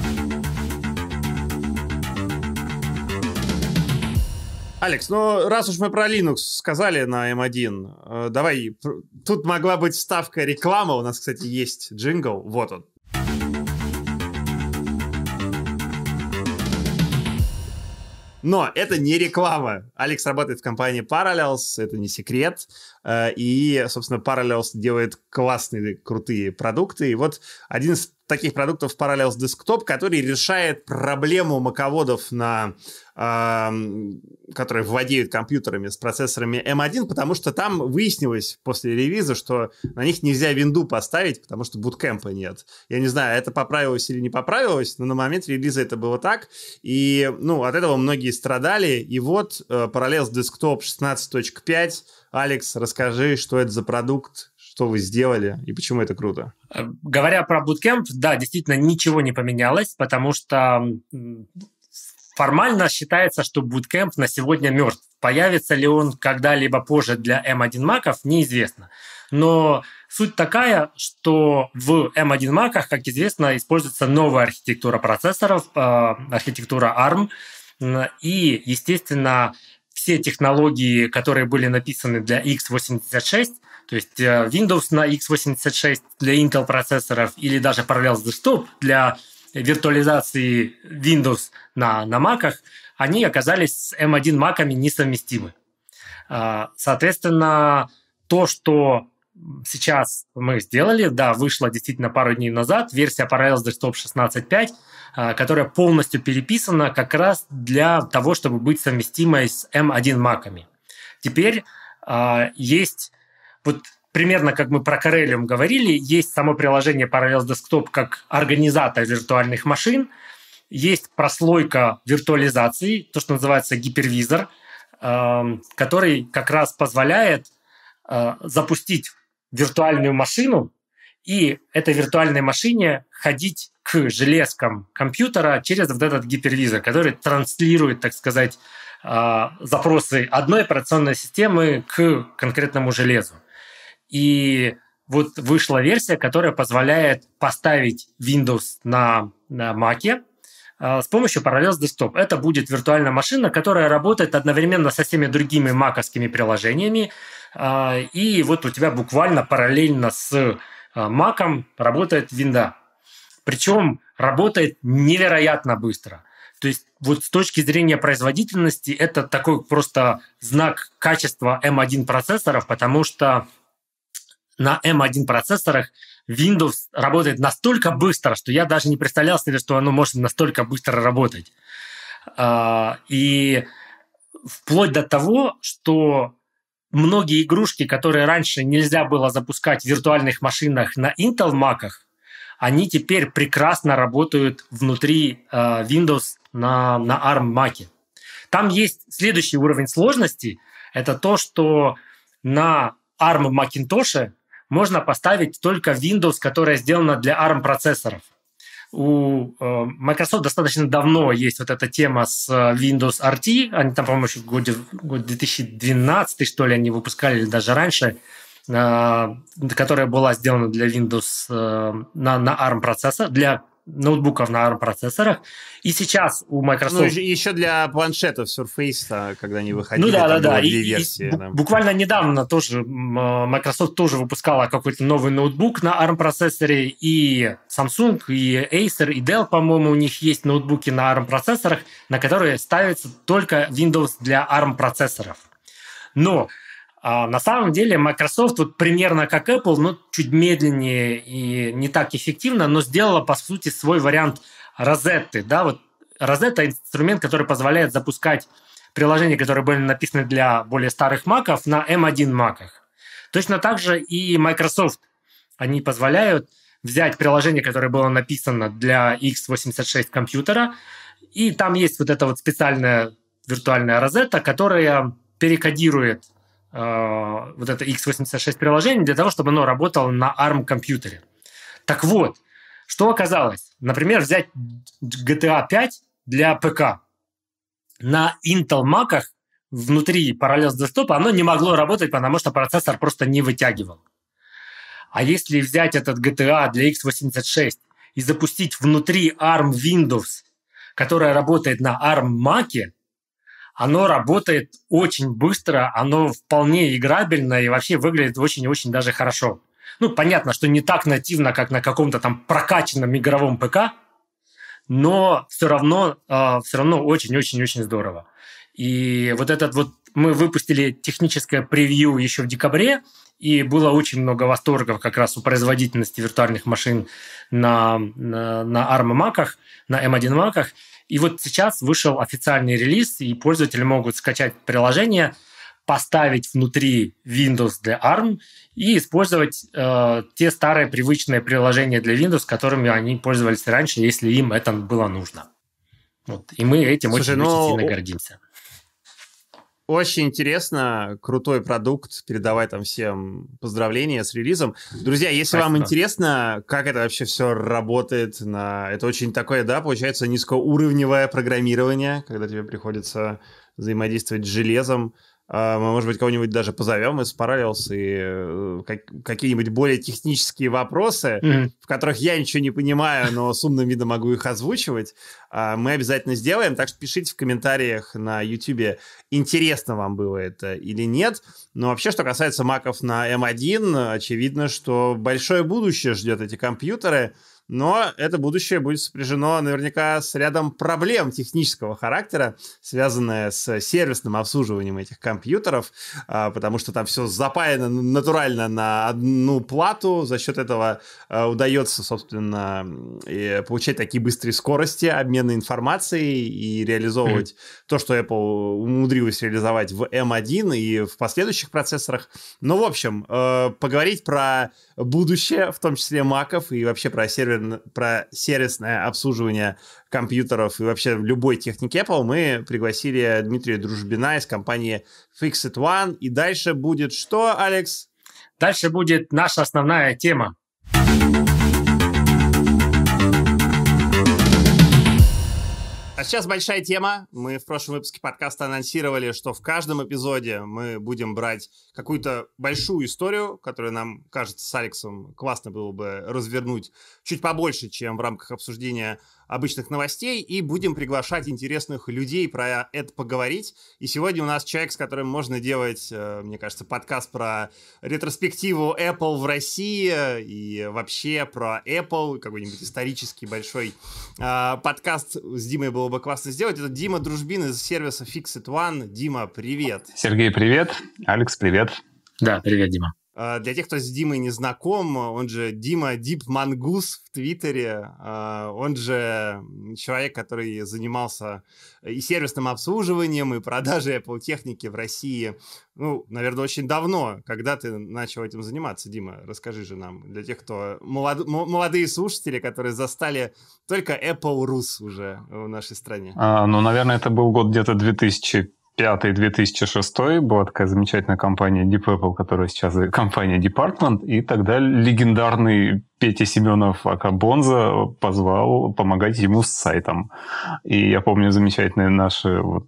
Алекс, ну раз уж мы про Linux сказали на эм один, давай, тут могла быть вставка реклама, у нас, кстати, есть джингл, вот он. Но это не реклама. Алекс работает в компании Parallels, это не секрет. И, собственно, Parallels делает классные, крутые продукты. И вот один из таких продуктов Parallels Desktop, который решает проблему маководов, на, э, которые владеют компьютерами с процессорами эм один, потому что там выяснилось после релиза, что на них нельзя винду поставить, потому что буткемпа нет. Я не знаю, это поправилось или не поправилось, но на момент релиза это было так. И ну, от этого многие страдали. И вот э, Parallels Desktop шестнадцать точка пять. Алекс, расскажи, что это за продукт, что вы сделали и почему это круто. Говоря про Bootcamp, да, действительно ничего не поменялось, потому что формально считается, что Bootcamp на сегодня мертв. Появится ли он когда-либо позже для эм один Mac'ов, неизвестно. Но суть такая, что в эм один Mac'ах, как известно, используется новая архитектура процессоров, архитектура арм, и, естественно, все технологии, которые были написаны для икс восемьдесят шесть, то есть Windows на икс восемьдесят шесть для Intel процессоров или даже Parallels Desktop для виртуализации Windows на, на Mac'ах, они оказались с эм один Mac'ами несовместимы. Соответственно, то, что сейчас мы сделали, да, вышло действительно пару дней назад, версия Parallels Desktop шестнадцать точка пять, которая полностью переписана как раз для того, чтобы быть совместимой с эм один Mac'ами. Теперь есть... Вот примерно как мы про Corellium говорили, есть само приложение Parallels Desktop как организатор виртуальных машин, есть прослойка виртуализации, то, что называется гипервизор, который как раз позволяет запустить виртуальную машину и этой виртуальной машине ходить к железкам компьютера через вот этот гипервизор, который транслирует, так сказать, запросы одной операционной системы к конкретному железу. И вот вышла версия, которая позволяет поставить Windows на, на Mac'е с помощью Parallels Desktop. Это будет виртуальная машина, которая работает одновременно со всеми другими маковскими приложениями. И вот у тебя буквально параллельно с Mac'ом работает винда. Причем работает невероятно быстро. То есть вот с точки зрения производительности это такой просто знак качества эм один процессоров, потому что на эм один процессорах Windows работает настолько быстро, что я даже не представлял себе, что оно может настолько быстро работать. И вплоть до того, что многие игрушки, которые раньше нельзя было запускать в виртуальных машинах на Intel Mac'ах, они теперь прекрасно работают внутри Windows на, на арм Mac'е. Там есть следующий уровень сложности. Это то, что на арм Macintosh можно поставить только Windows, которая сделана для арм-процессоров. У э, Microsoft достаточно давно есть вот эта тема с Windows ар ти. Они там, по-моему, еще в годе, год две тысячи двенадцатый, что ли, они выпускали, или даже раньше, э, которая была сделана для Windows э, на, на арм-процессор, для ноутбуков на арм-процессорах. И сейчас у Microsoft... Ну, еще для планшетов Surface, когда они выходили, ну, да, там да, было да. две И, версии. И, да. Буквально недавно тоже Microsoft тоже выпускала какой-то новый ноутбук на арм-процессоре, и Samsung, и Acer, и Dell, по-моему, у них есть ноутбуки на арм-процессорах, на которые ставится только Windows для арм-процессоров. Но а на самом деле Microsoft вот примерно как Apple, но чуть медленнее и не так эффективно, но сделала, по сути, свой вариант Rosetta. Да? Вот Rosetta – инструмент, который позволяет запускать приложения, которые были написаны для более старых Mac'ов, на эм один Mac'ах. Точно так же и Microsoft. Они позволяют взять приложение, которое было написано для икс восемьдесят шесть компьютера, и там есть вот эта вот специальная виртуальная Rosetta, которая перекодирует вот это икс восемьдесят шесть приложение для того, чтобы оно работало на арм-компьютере. Так вот, что оказалось? Например, взять джи ти эй пять для ПК. На Intel Mac'ах внутри Parallels Desktop оно не могло работать, потому что процессор просто не вытягивал. А если взять этот джи ти эй для икс восемьдесят шесть и запустить внутри арм Windows, которая работает на арм Mac'е, оно работает очень быстро, оно вполне играбельно и вообще выглядит очень-очень даже хорошо. Ну, понятно, что не так нативно, как на каком-то там прокачанном игровом ПК, но все равно, э, все равно очень-очень-очень здорово. И вот этот вот Мы выпустили техническое превью еще в декабре, и было очень много восторгов как раз у производительности виртуальных машин на, на, на арм маках, на эм один маках. И вот сейчас вышел официальный релиз, и пользователи могут скачать приложение, поставить внутри Windows для арм и использовать э, те старые привычные приложения для Windows, которыми они пользовались раньше, если им это было нужно. Вот. И мы этим Слушай, очень, ну... очень сильно гордимся. Очень интересно, крутой продукт, передавай там всем поздравления с релизом. Друзья, если Спасибо. Вам интересно, как это вообще все работает, на... это очень такое, да, получается, низкоуровневое программирование, когда тебе приходится взаимодействовать с железом. Мы, может быть, кого-нибудь даже позовем из Parallels и как, какие-нибудь более технические вопросы, mm-hmm. в которых я ничего не понимаю, но с умным видом могу их озвучивать, мы обязательно сделаем. Так что пишите в комментариях на YouTube, интересно вам было это или нет. Но вообще, что касается маков на эм один, очевидно, что большое будущее ждет эти компьютеры. Но это будущее будет сопряжено наверняка с рядом проблем технического характера, связанных с сервисным обслуживанием этих компьютеров, потому что там все запаяно натурально на одну плату. За счет этого удается, собственно, получать такие быстрые скорости обмена информацией и реализовывать mm-hmm. то, что Apple умудрилась реализовать в эм один и в последующих процессорах. Ну, в общем, поговорить про будущее, в том числе маков, и вообще про сервер про сервисное обслуживание компьютеров и вообще любой техники Apple, мы пригласили Дмитрия Дружбина из компании Fixit One. И дальше будет что, Алекс? Дальше будет наша основная тема. А сейчас большая тема. Мы в прошлом выпуске подкаста анонсировали, что в каждом эпизоде мы будем брать какую-то большую историю, которую нам кажется с Алексом классно было бы развернуть чуть побольше, чем в рамках обсуждения обычных новостей, и будем приглашать интересных людей про это поговорить. И сегодня у нас человек, с которым можно делать, мне кажется, подкаст про ретроспективу Apple в России и вообще про Apple, какой-нибудь исторический большой э, подкаст с Димой было бы классно сделать. Это Дима Дружбин из сервиса Fixit One. Дима, привет. Сергей, привет. Алекс, привет. Да, привет, Дима. Для тех, кто с Димой не знаком, он же Дима Deep Mongoose в Твиттере, он же человек, который занимался и сервисным обслуживанием, и продажей Apple техники в России, ну, наверное, очень давно. Когда ты начал этим заниматься, Дима? Расскажи же нам, для тех, кто молод... молодые слушатели, которые застали только Apple Rus уже в нашей стране. А, ну, наверное, это был год где-то две тысячи пятый - две тысячи шестой, была такая замечательная компания Deep Apple, которая сейчас компания Department, и тогда легендарный Петя Семенов ака Бонза позвал помогать ему с сайтом. И я помню замечательные наши вот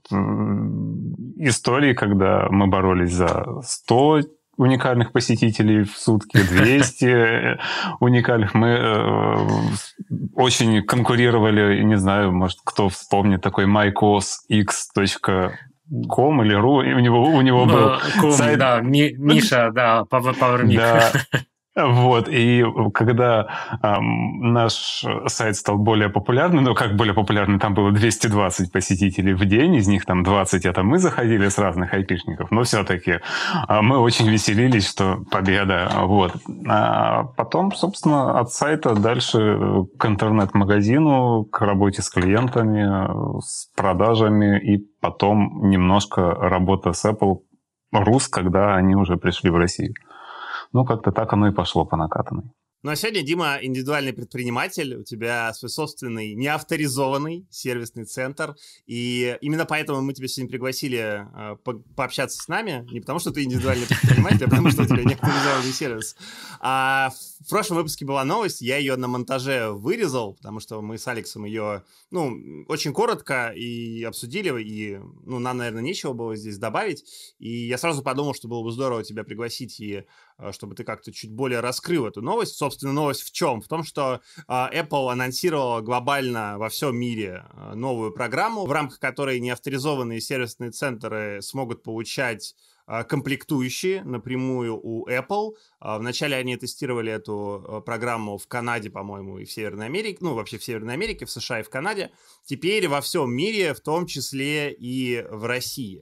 истории, когда мы боролись за сто уникальных посетителей в сутки, двести уникальных. Мы э, очень конкурировали, не знаю, может, кто вспомнит, такой mycosx точка ком или ру, и у него, у него был ком, сайт... Да, Ми, Миша, да, PowerMic. Да. Вот, и когда эм, наш сайт стал более популярным, ну, как более популярным, там было двести двадцать посетителей в день, из них там двадцать, это мы заходили с разных айпишников, но все-таки э, мы очень веселились, что победа, вот. А потом, собственно, от сайта дальше к интернет-магазину, к работе с клиентами, с продажами, и потом немножко работа с Apple Rus, когда они уже пришли в Россию. Ну, как-то так оно и пошло по накатанной. Ну, а сегодня, Дима, индивидуальный предприниматель, у тебя свой собственный неавторизованный сервисный центр, и именно поэтому мы тебя сегодня пригласили э, по- пообщаться с нами, не потому что ты индивидуальный предприниматель, а потому что у тебя неавторизованный сервис. А в прошлом выпуске была новость, я ее на монтаже вырезал, потому что мы с Алексом ее, ну, очень коротко и обсудили, и, ну, нам, наверное, нечего было здесь добавить, и я сразу подумал, что было бы здорово тебя пригласить и чтобы ты как-то чуть более раскрыл эту новость. Собственно, новость в чем? В том, что Apple анонсировала глобально во всем мире новую программу, в рамках которой неавторизованные сервисные центры смогут получать комплектующие напрямую у Apple. Вначале они тестировали эту программу в Канаде, по-моему, и в Северной Америке, ну, вообще в Северной Америке, в США и в Канаде. Теперь во всем мире, в том числе и в России.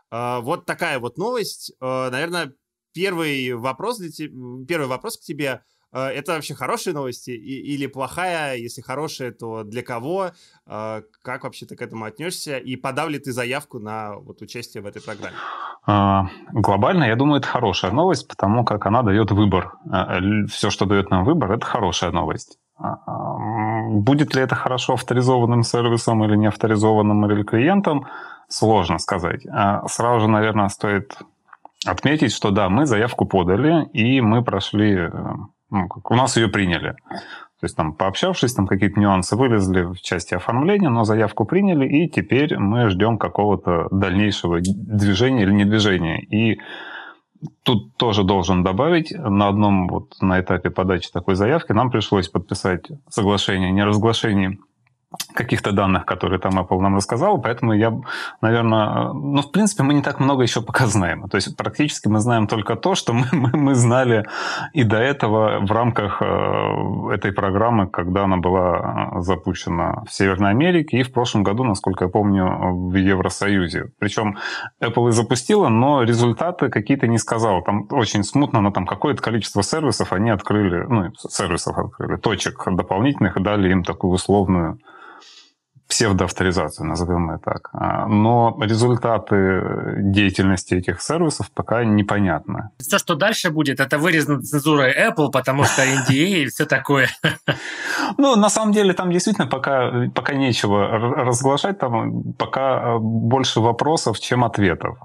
Вот такая вот новость. Наверное, первый вопрос, для te... первый вопрос к тебе. Это вообще хорошие новости или плохая? Если хорошая, то для кого? Как вообще ты к этому отнесешься? И подал ли ты заявку на вот участие в этой программе? Глобально, я думаю, это хорошая новость, потому как она дает выбор. Все, что дает нам выбор, это хорошая новость. Будет ли это хорошо авторизованным сервисом или не авторизованным или клиентом, сложно сказать. Сразу же, наверное, стоит отметить, что да, мы заявку подали, и мы прошли... Ну, как у нас ее приняли. То есть, там, пообщавшись, там какие-то нюансы вылезли в части оформления, но заявку приняли, и теперь мы ждем какого-то дальнейшего движения или недвижения. И тут тоже должен добавить, на одном вот на этапе подачи такой заявки нам пришлось подписать соглашение о неразглашении каких-то данных, которые там Apple нам рассказал, поэтому я, наверное... Ну, в принципе, мы не так много еще пока знаем. То есть, практически мы знаем только то, что мы, мы, мы знали и до этого в рамках э, этой программы, когда она была запущена в Северной Америке и в прошлом году, насколько я помню, в Евросоюзе. Причем Apple и запустила, но результаты какие-то не сказала. Там очень смутно, но там какое-то количество сервисов они открыли, ну, сервисов открыли, точек дополнительных, и дали им такую условную псевдоавторизацию, назовем это так. Но результаты деятельности этих сервисов пока непонятны. Все, что дальше будет, это вырезано цензурой Apple, потому что эн ди эй и все такое. Ну, на самом деле, там действительно пока, пока нечего разглашать, там пока больше вопросов, чем ответов.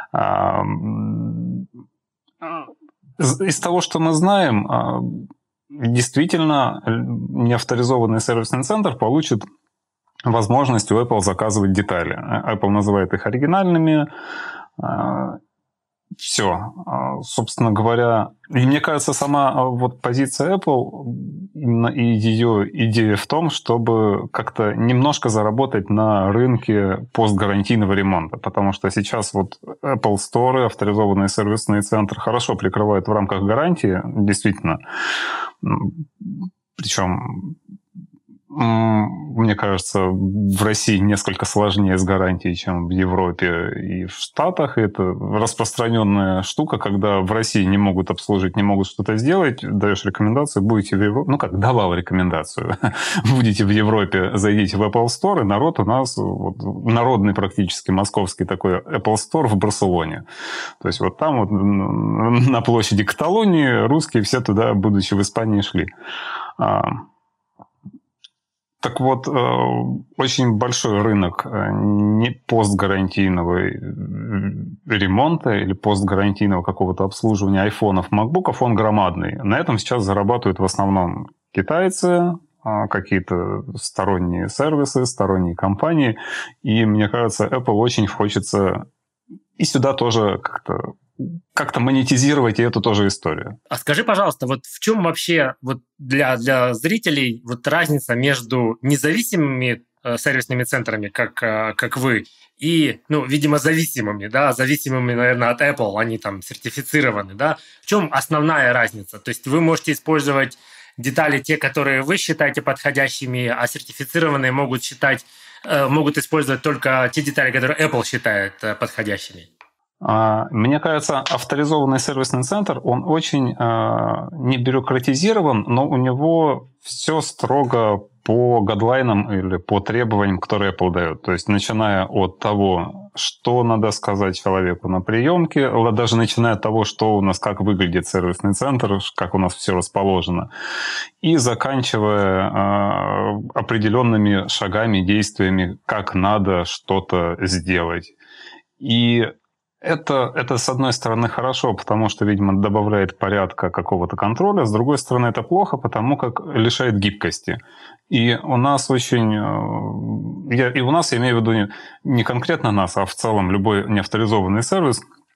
Из того, что мы знаем, действительно, неавторизованный сервисный центр получит возможность у Apple заказывать детали. Apple называет их оригинальными. Все. Собственно говоря, и мне кажется, сама вот позиция Apple и ее идея в том, чтобы как-то немножко заработать на рынке постгарантийного ремонта. Потому что сейчас вот Apple Store, авторизованные сервисные центры хорошо прикрывают в рамках гарантии, действительно. Причем... Мне кажется, в России несколько сложнее с гарантией, чем в Европе и в Штатах. Это распространенная штука, когда в России не могут обслужить, не могут что-то сделать, даешь рекомендацию, будете в Европе... Ну как, давал рекомендацию. Будете в Европе, зайдите в Apple Store, и народ у нас, вот, народный практически московский такой Apple Store в Барселоне. То есть вот там вот на площади Каталонии русские все туда, будучи в Испании, шли. Так вот, очень большой рынок не постгарантийного ремонта или постгарантийного какого-то обслуживания айфонов, макбуков, он громадный. На этом сейчас зарабатывают в основном китайцы, какие-то сторонние сервисы, сторонние компании. И мне кажется, Apple очень хочется и сюда тоже как-то как-то монетизировать и эту тоже историю. А скажи, пожалуйста, вот в чем вообще вот для, для зрителей вот разница между независимыми э, сервисными центрами, как, э, как вы, и, ну, видимо, зависимыми, да, зависимыми, наверное, от Apple, они там сертифицированы, да? В чем основная разница? То есть вы можете использовать детали, те, которые вы считаете подходящими, а сертифицированные могут считать, э, могут использовать только те детали, которые Apple считает э, подходящими. Мне кажется, авторизованный сервисный центр, он очень э, не бюрократизирован, но у него все строго по гадлайнам или по требованиям, которые Apple дает. То есть, начиная от того, что надо сказать человеку на приемке, даже начиная от того, что у нас, как выглядит сервисный центр, как у нас все расположено, и заканчивая э, определенными шагами, действиями, как надо что-то сделать. И Это, это, с одной стороны, хорошо, потому что, видимо, добавляет порядка какого-то контроля. С другой стороны, это плохо, потому как лишает гибкости. И у нас очень... Я, и у нас, я имею в виду не, не конкретно нас, а в целом любой неавторизованный сервис,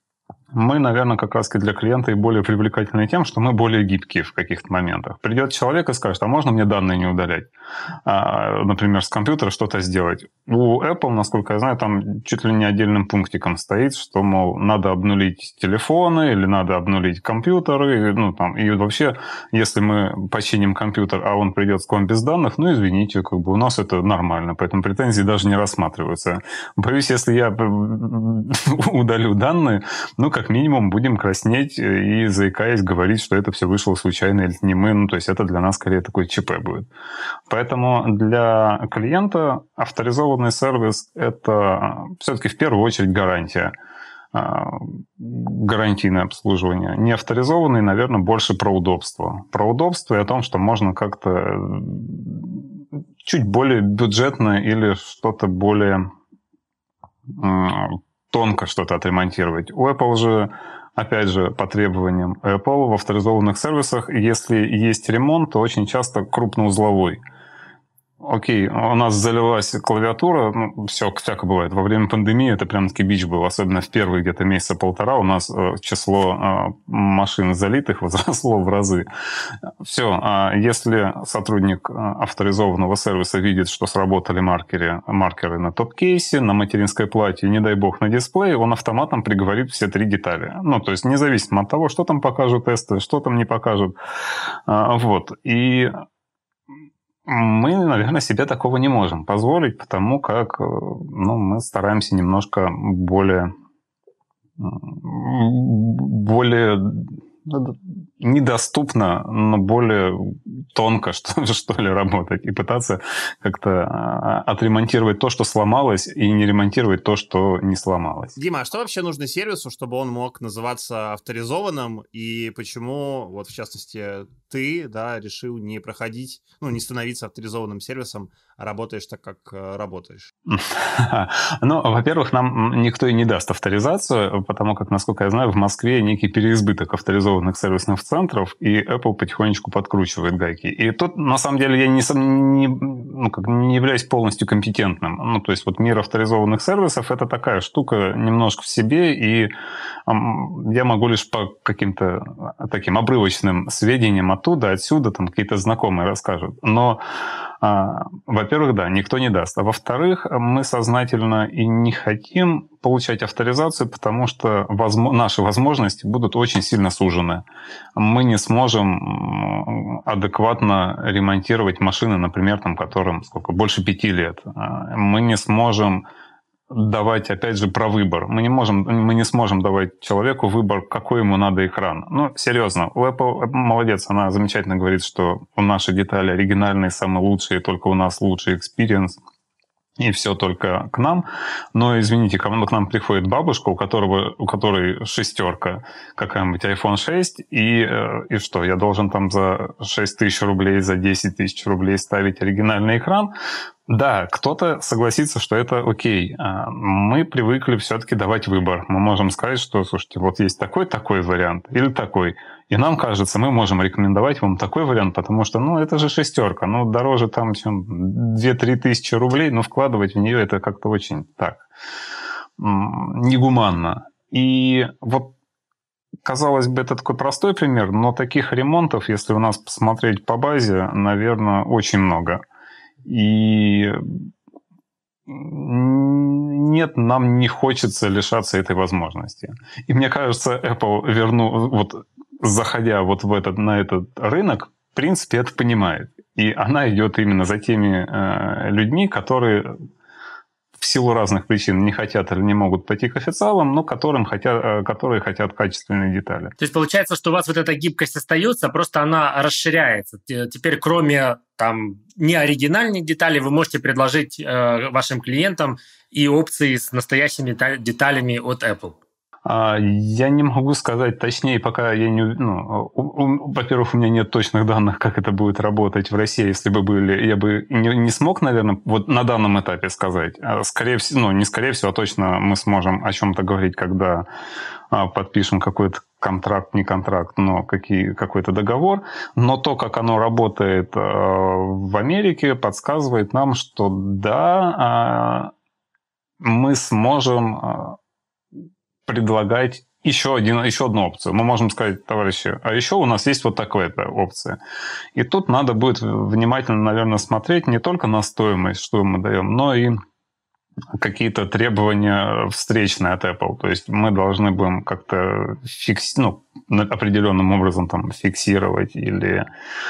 мы, наверное, как раз для клиента и более привлекательны тем, что мы более гибкие в каких-то моментах. Придет человек и скажет, а можно мне данные не удалять? А, например, с компьютера что-то сделать. У Apple, насколько я знаю, там чуть ли не отдельным пунктиком стоит, что, мол, надо обнулить телефоны или надо обнулить компьютеры. Ну, там, и вообще, если мы починим компьютер, а он придет к вам без данных, ну, извините, как бы у нас это нормально, поэтому претензии даже не рассматриваются. Боюсь, если я удалю данные, ну, как минимум, будем краснеть и, заикаясь, говорить, что это все вышло случайно или не мы. Ну, то есть это для нас скорее такой ЧП будет. Поэтому для клиента авторизованный сервис – это все-таки в первую очередь гарантия. Гарантийное обслуживание. Не авторизованный, наверное, больше про удобство. Про удобство и о том, что можно как-то чуть более бюджетно или что-то более тонко что-то отремонтировать. У Apple же, опять же, по требованиям Apple в авторизованных сервисах, если есть ремонт, то очень часто крупноузловой. Окей, у нас залилась клавиатура, ну, все, всяко бывает. Во время пандемии это прям-таки бич был, особенно в первые где-то месяца полтора у нас число машин залитых возросло в разы. Все, а если сотрудник авторизованного сервиса видит, что сработали маркеры, маркеры на топ-кейсе, на материнской плате, не дай бог на дисплее, он автоматом приговорит все три детали. Ну, то есть независимо от того, что там покажут тесты, что там не покажут. Вот, и мы, наверное, себе такого не можем позволить, потому как, ну, мы стараемся немножко более, более недоступно, но более тонко, что, что ли, работать и пытаться как-то отремонтировать то, что сломалось, и не ремонтировать то, что не сломалось. Дима, а что вообще нужно сервису, чтобы он мог называться авторизованным, и почему, вот в частности, ты, да, решил не проходить, ну, не становиться авторизованным сервисом, а работаешь так, как работаешь? Ну, во-первых, нам никто и не даст авторизацию, потому как, насколько я знаю, в Москве некий переизбыток авторизованных сервисных центров, и Apple потихонечку подкручивает гайки. И тут, на самом деле, я не, не, ну, как, не являюсь полностью компетентным. Ну, то есть вот мир авторизованных сервисов – это такая штука немножко в себе, и я могу лишь по каким-то таким обрывочным сведениям оттуда, отсюда, там какие-то знакомые расскажут. Но, во-первых, да, никто не даст. А во-вторых, мы сознательно и не хотим получать авторизацию, потому что возможно, наши возможности будут очень сильно сужены. Мы не сможем адекватно ремонтировать машины, например, там, которым сколько, больше пяти лет. Мы не сможем давать, опять же, про выбор. Мы не можем, мы не сможем давать человеку выбор, какой ему надо экран. Ну, серьезно, у Apple молодец, она замечательно говорит, что у наши детали оригинальные, самые лучшие, только у нас лучший experience. И все только к нам. Но, извините, к нам приходит бабушка, у, которого, у которой шестерка, какая-нибудь айфон шесть, и, и что, я должен там за шесть тысяч рублей, за десять тысяч рублей ставить оригинальный экран? Да, кто-то согласится, что это окей. Мы привыкли все-таки давать выбор. Мы можем сказать, что, слушайте, вот есть такой-такой вариант или такой. И нам кажется, мы можем рекомендовать вам такой вариант, потому что, ну, это же шестерка. Ну, дороже там, чем две-три тысячи рублей, но вкладывать в нее это как-то очень так негуманно. И вот, казалось бы, это такой простой пример, но таких ремонтов, если у нас посмотреть по базе, наверное, очень много. И нет, нам не хочется лишаться этой возможности. И мне кажется, Apple, верну, вот, заходя вот в этот, на этот рынок, в принципе, это понимает. И она идет именно за теми э, людьми, которые в силу разных причин не хотят или не могут пойти к официалам, но которым хотят, которые хотят качественные детали. То есть получается, что у вас вот эта гибкость остается, просто она расширяется. Теперь кроме там неоригинальных деталей вы можете предложить э, вашим клиентам и опции с настоящими деталями от Apple. Я не могу сказать точнее, пока я не... Ну, во-первых, у меня нет точных данных, как это будет работать в России. Если бы были, я бы не, не смог, наверное, вот на данном этапе сказать. Скорее всего, ну, не скорее всего, а точно мы сможем о чем-то говорить, когда подпишем какой-то контракт, не контракт, но какие, какой-то договор. Но то, как оно работает в Америке, подсказывает нам, что да, мы сможем предлагать еще, один, еще одну опцию. Мы можем сказать, товарищи, а еще у нас есть вот такая-то опция. И тут надо будет внимательно, наверное, смотреть не только на стоимость, что мы даем, но и какие-то требования встречные от Apple. То есть мы должны будем как-то фикс... ну, определенным образом там, фиксировать или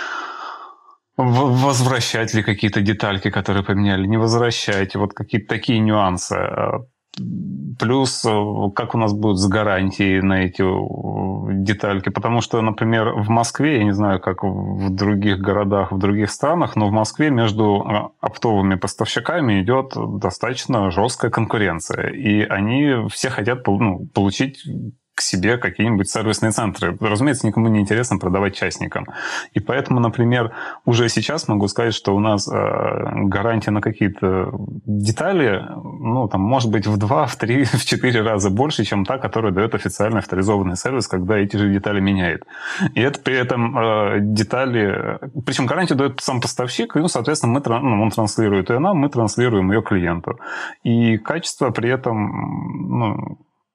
возвращать ли какие-то детальки, которые поменяли, не возвращать. Вот какие-то такие нюансы. Плюс, как у нас будет с гарантией на эти детальки. Потому что, например, в Москве, я не знаю, как в других городах, в других странах, но в Москве между оптовыми поставщиками идет достаточно жесткая конкуренция. И они все хотят ну, получить к себе какие-нибудь сервисные центры. Разумеется, никому не интересно продавать частникам. И поэтому, например, уже сейчас могу сказать, что у нас э, гарантия на какие-то детали, ну, там, может быть, в два, в три, в четыре раза больше, чем та, которая дает официальный авторизованный сервис, когда эти же детали меняет. И это при этом э, детали... Причем гарантию дает сам поставщик, и, ну, соответственно, мы, ну, он транслирует ее нам, мы транслируем ее клиенту. И качество при этом... Ну,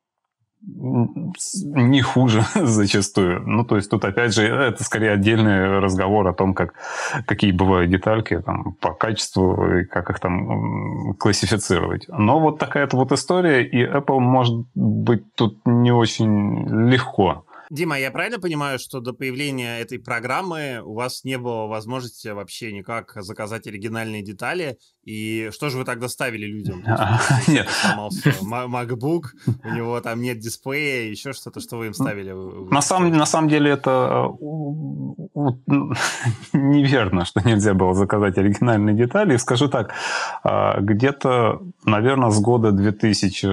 не хуже зачастую. Ну, то есть тут, опять же, это скорее отдельный разговор о том, как, какие бывают детальки там, по качеству и как их там классифицировать. Но вот такая-то вот история, и Apple может быть тут не очень легко. Дима, я правильно понимаю, что до появления этой программы у вас не было возможности вообще никак заказать оригинальные детали? И что же вы тогда ставили людям? Нет. Сломался MacBook, у него там нет дисплея, еще что-то, что вы им ставили? На самом, на самом деле это неверно, что нельзя было заказать оригинальные детали. Скажу так, где-то, наверное, с года две тысячи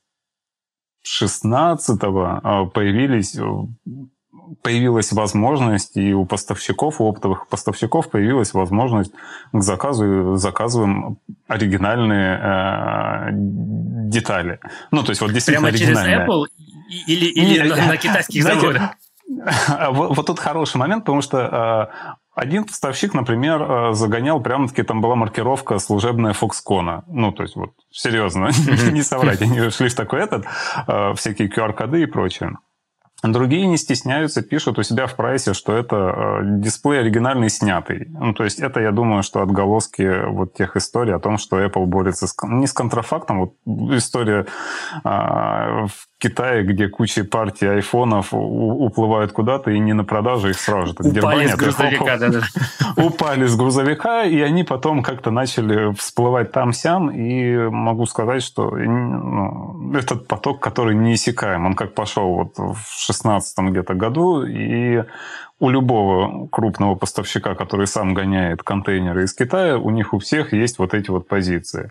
шестнадцатого появились, появилась возможность, и у поставщиков, у оптовых поставщиков появилась возможность к заказу, заказываем оригинальные э, детали. Ну, то есть вот действительно прямо через оригинальные. Apple или, или Нет, на, на китайских заводах? Вот, вот тут хороший момент, потому что э, один поставщик, например, загонял прямо-таки, там была маркировка служебная Foxconn. Ну, то есть, вот, серьезно, не соврать. Они шли в такой этот, всякие ку ар-коды и прочее. Другие не стесняются, пишут у себя в прайсе, что это дисплей оригинальный снятый. Ну, то есть, это, я думаю, что отголоски вот тех историй о том, что Apple борется с, не с контрафактом. Вот история а, в Китае, где куча партий айфонов уплывают куда-то и не на продажу, их сразу же. Упали с грузовика, да-да. Упали с грузовика, и они потом как-то начали всплывать там-сям. И могу сказать, что ну, этот поток, который неиссякаем, он как пошел вот в шестнадцатом где-то году, и у любого крупного поставщика, который сам гоняет контейнеры из Китая, у них у всех есть вот эти вот позиции.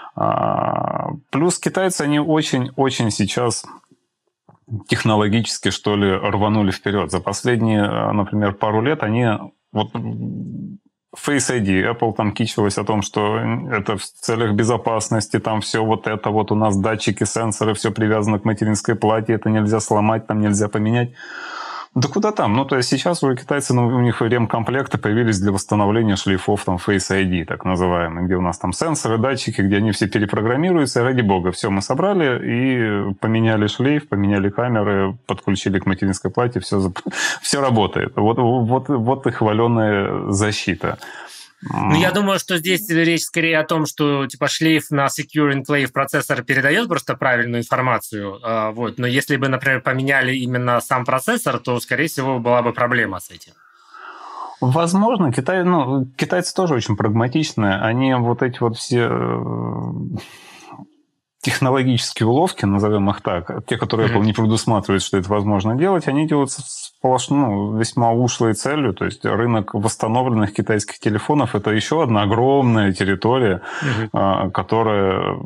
Плюс китайцы, они очень-очень сейчас технологически, что ли, рванули вперед. За последние, например, пару лет они... Вот Face ай ди, Apple там кичилась о том, что это в целях безопасности, там все вот это, вот у нас датчики, сенсоры, все привязано к материнской плате, это нельзя сломать, там нельзя поменять. Да куда там? Ну, то есть сейчас у китайцев, ну, у них ремкомплекты появились для восстановления шлейфов там Face ай ди, так называемые, где у нас там сенсоры, датчики, где они все перепрограммируются. И ради бога, все мы собрали и поменяли шлейф, поменяли камеры, подключили к материнской плате, все, все работает. Вот, вот, вот и хваленая защита. Ну, я думаю, что здесь речь скорее о том, что типа шлейф на Secure Enclave процессор передает просто правильную информацию. Э, вот. Но если бы, например, поменяли именно сам процессор, то, скорее всего, была бы проблема с этим. Возможно. Китай, ну, китайцы тоже очень прагматичные. Они вот эти вот все технологические уловки, назовем их так, те, которые Apple не предусматривает, что это возможно делать, они делаются сплошь, ну, весьма ушлой целью. То есть рынок восстановленных китайских телефонов – это еще одна огромная территория, uh-huh. которая,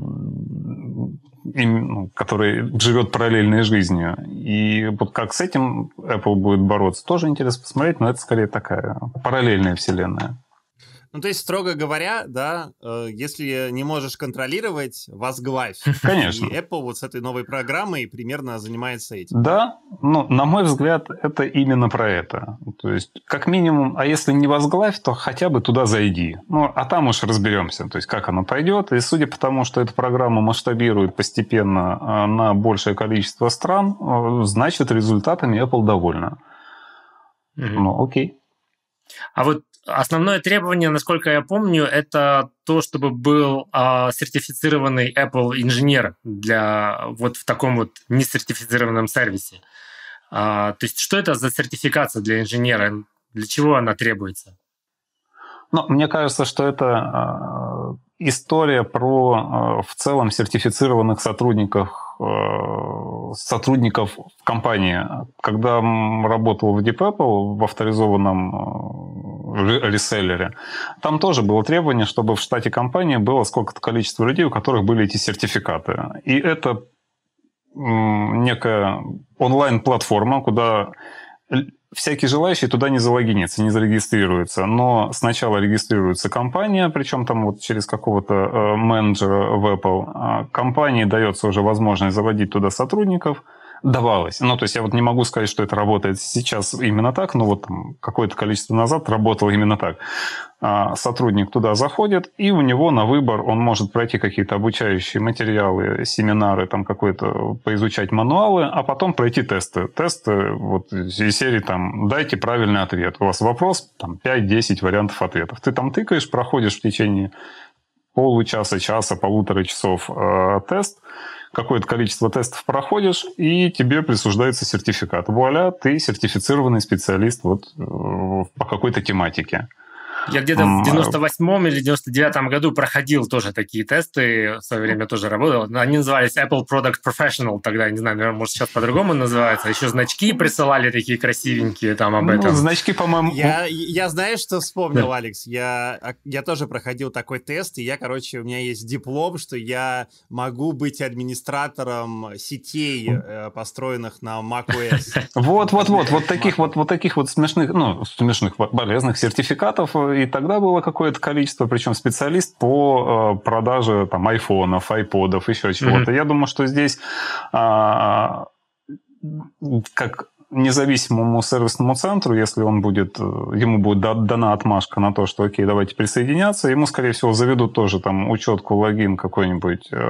которая живет параллельной жизнью. И вот как с этим Apple будет бороться, тоже интересно посмотреть, но это скорее такая параллельная вселенная. Ну, то есть, строго говоря, да, э, если не можешь контролировать, возглавь. Конечно. И Apple вот с этой новой программой примерно занимается этим. Да, ну, на мой взгляд, это именно про это. То есть, как минимум, а если не возглавь, то хотя бы туда зайди. Ну, а там уж разберемся, то есть, как оно пойдет. И судя по тому, что эта программа масштабирует постепенно на большее количество стран, значит, результатами Apple довольна. Угу. Ну, окей. А вот основное требование, насколько я помню, это то, чтобы был а, сертифицированный Apple инженер для вот в таком вот несертифицированном сервисе. А, то есть что это за сертификация для инженера? Для чего она требуется? Ну, мне кажется, что это э, история про э, в целом сертифицированных сотрудников, э, сотрудников в компании. Когда работал в Deep Apple, в авторизованном э, реселлере, там тоже было требование, чтобы в штате компании было сколько-то количество людей, у которых были эти сертификаты. И это э, некая онлайн-платформа, куда всякий желающий туда не залогинится, не зарегистрируется. Но сначала регистрируется компания, причем там вот через какого-то э, менеджера в Apple. А компании дается уже возможность заводить туда сотрудников. Давалось. Ну, то есть я вот не могу сказать, что это работает сейчас именно так, но вот там какое-то количество назад работало именно так. А сотрудник туда заходит, и у него на выбор он может пройти какие-то обучающие материалы, семинары, там какой-то, поизучать мануалы, а потом пройти тесты. Тесты вот из серии там «дайте правильный ответ». У вас вопрос, там пять-десять вариантов ответов. Ты там тыкаешь, проходишь в течение получаса, часа, полутора часов э, тест, какое-то количество тестов проходишь, и тебе присуждается сертификат. Вуаля, ты сертифицированный специалист вот, э, по какой-то тематике. Я где-то в девяносто восьмом или девяносто девятом году проходил тоже такие тесты, в свое время тоже работал. Они назывались Apple Product Professional тогда, не знаю, наверное, может, сейчас по-другому называется. Еще значки присылали такие красивенькие там об этом. Ну, значки, по-моему... Я, я знаю, что вспомнил, да. Алекс. Я, я тоже проходил такой тест, и я, короче, у меня есть диплом, что я могу быть администратором сетей, построенных на macOS. Вот-вот-вот, вот таких вот, вот таких вот смешных, ну, смешных, полезных сертификатов. И тогда было какое-то количество, причем специалист по э, продаже там, айфонов, айподов, еще чего-то. Mm-hmm. Я думаю, что здесь э, как независимому сервисному центру, если он будет, ему будет дана отмашка на то, что окей, давайте присоединяться, ему, скорее всего, заведут тоже там учетку, логин какой-нибудь э,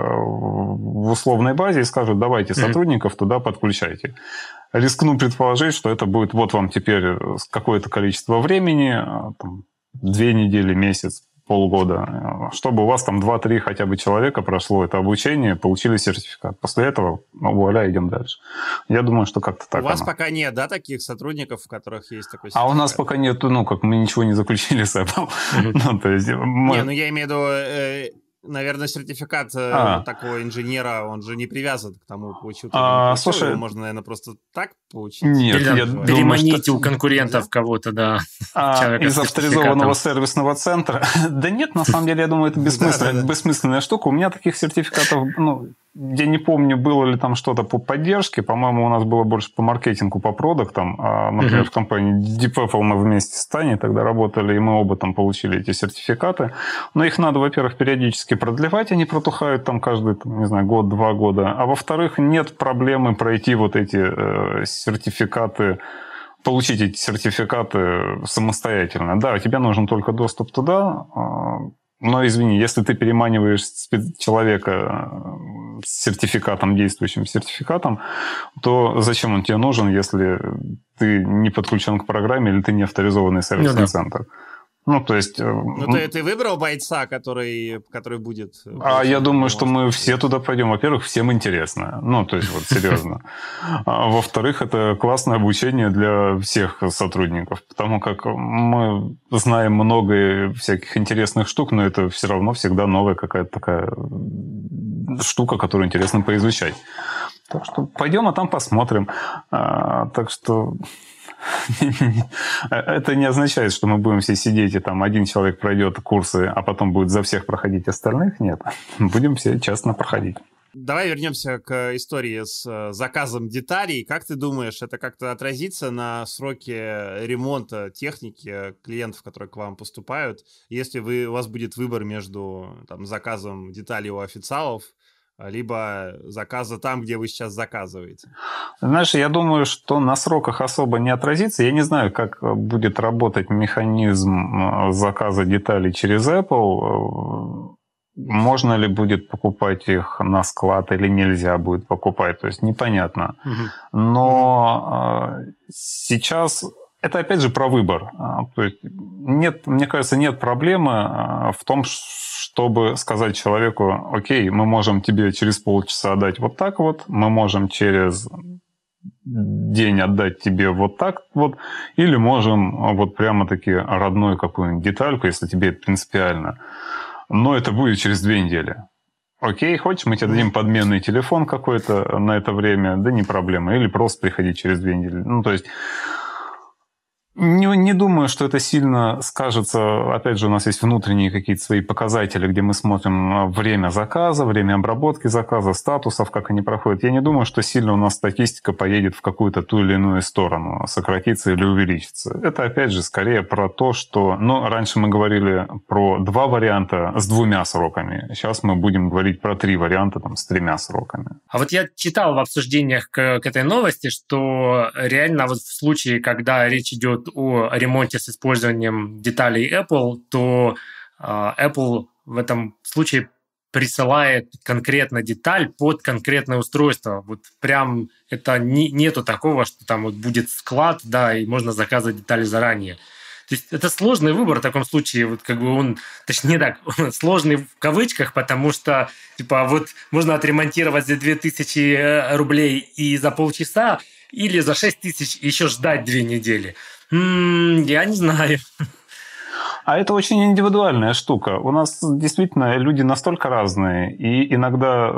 в условной базе и скажут, давайте mm-hmm. сотрудников туда подключайте. Рискну предположить, что это будет вот вам теперь какое-то количество времени, там, две недели, месяц, полгода, чтобы у вас там два-три хотя бы человека прошло это обучение, получили сертификат. После этого, ну, вуаля, идем дальше. Я думаю, что как-то так. У вас оно. Пока нет, да, таких сотрудников, у которых есть такой сертификат? А у нас пока нет, ну, как мы ничего не заключили с Apple. Ну, то есть мы... Не, ну я имею в виду... Наверное, сертификат а. такого инженера, он же не привязан к тому, получил. А, слушай, его можно, наверное, просто так получить. Нет, Или, я переманить думаю, что... у конкурентов кого-то, да. А, из авторизованного сервисного центра. Да нет, на самом деле, я думаю, это бессмысленная, бессмысленная штука. У меня таких сертификатов, ну, я не помню, было ли там что-то по поддержке. По-моему, у нас было больше по маркетингу, по продуктам. А, например, mm-hmm. в компании Deep Apple мы вместе с Таней тогда работали, и мы оба там получили эти сертификаты. Но их надо, во-первых, периодически продлевать, они протухают там каждый, там, не знаю, год-два года. А во-вторых, нет проблемы пройти вот эти э, сертификаты, получить эти сертификаты самостоятельно. Да, тебе нужен только доступ туда, но, извини, если ты переманиваешь человека с сертификатом, действующим сертификатом, то зачем он тебе нужен, если ты не подключен к программе или ты не авторизованный сервисный ну, да. центр? Ну, то есть... Ну, ты, ты выбрал бойца, который, который будет... А я думаю, что мы все туда пойдем. Во-первых, всем интересно. Ну, то есть, вот, серьезно. А, во-вторых, это классное обучение для всех сотрудников, потому как мы знаем много всяких интересных штук, но это все равно всегда новая какая-то такая штука, которую интересно поизучать. Так что пойдем, а там посмотрим. А, так что... Это не означает, что мы будем все сидеть, и там один человек пройдет курсы, а потом будет за всех проходить остальных. Нет. Будем все честно проходить. Давай вернемся к истории с заказом деталей. Как ты думаешь, это как-то отразится на сроке ремонта техники клиентов, которые к вам поступают? Если вы, у вас будет выбор между там, заказом деталей у официалов, либо заказа там, где вы сейчас заказываете? Знаешь, я думаю, что на сроках особо не отразится. Я не знаю, как будет работать механизм заказа деталей через Apple. Можно ли будет покупать их на склад или нельзя будет покупать, то есть непонятно. Угу. Но угу. сейчас это опять же про выбор. То есть нет, мне кажется, нет проблемы в том, чтобы сказать человеку: окей, мы можем тебе через полчаса отдать вот так вот, мы можем через день отдать тебе вот так вот, или можем вот прямо-таки родную какую-нибудь детальку, если тебе это принципиально. Но это будет через две недели. Окей, хочешь, мы тебе дадим подменный телефон какой-то на это время, да не проблема. Или просто приходи через две недели. Ну, то есть Не, не думаю, что это сильно скажется. Опять же, у нас есть внутренние какие-то свои показатели, где мы смотрим время заказа, время обработки заказа, статусов, как они проходят. Я не думаю, что сильно у нас статистика поедет в какую-то ту или иную сторону, сократится или увеличится. Это, опять же, скорее про то, что... Ну, раньше мы говорили про два варианта с двумя сроками. Сейчас мы будем говорить про три варианта там, с тремя сроками. А вот я читал в обсуждениях к, к этой новости, что реально вот в случае, когда речь идет о ремонте с использованием деталей Apple, то э, Apple в этом случае присылает конкретно деталь под конкретное устройство. Вот прям это не, нету такого, что там вот будет склад, да, и можно заказывать детали заранее. То есть это сложный выбор в таком случае, вот как бы он, точнее так, он сложный в кавычках, потому что типа вот можно отремонтировать за две тысячи рублей и за полчаса, или за шесть тысяч еще ждать две недели. М-м, я не знаю. А это очень индивидуальная штука. У нас действительно люди настолько разные, и иногда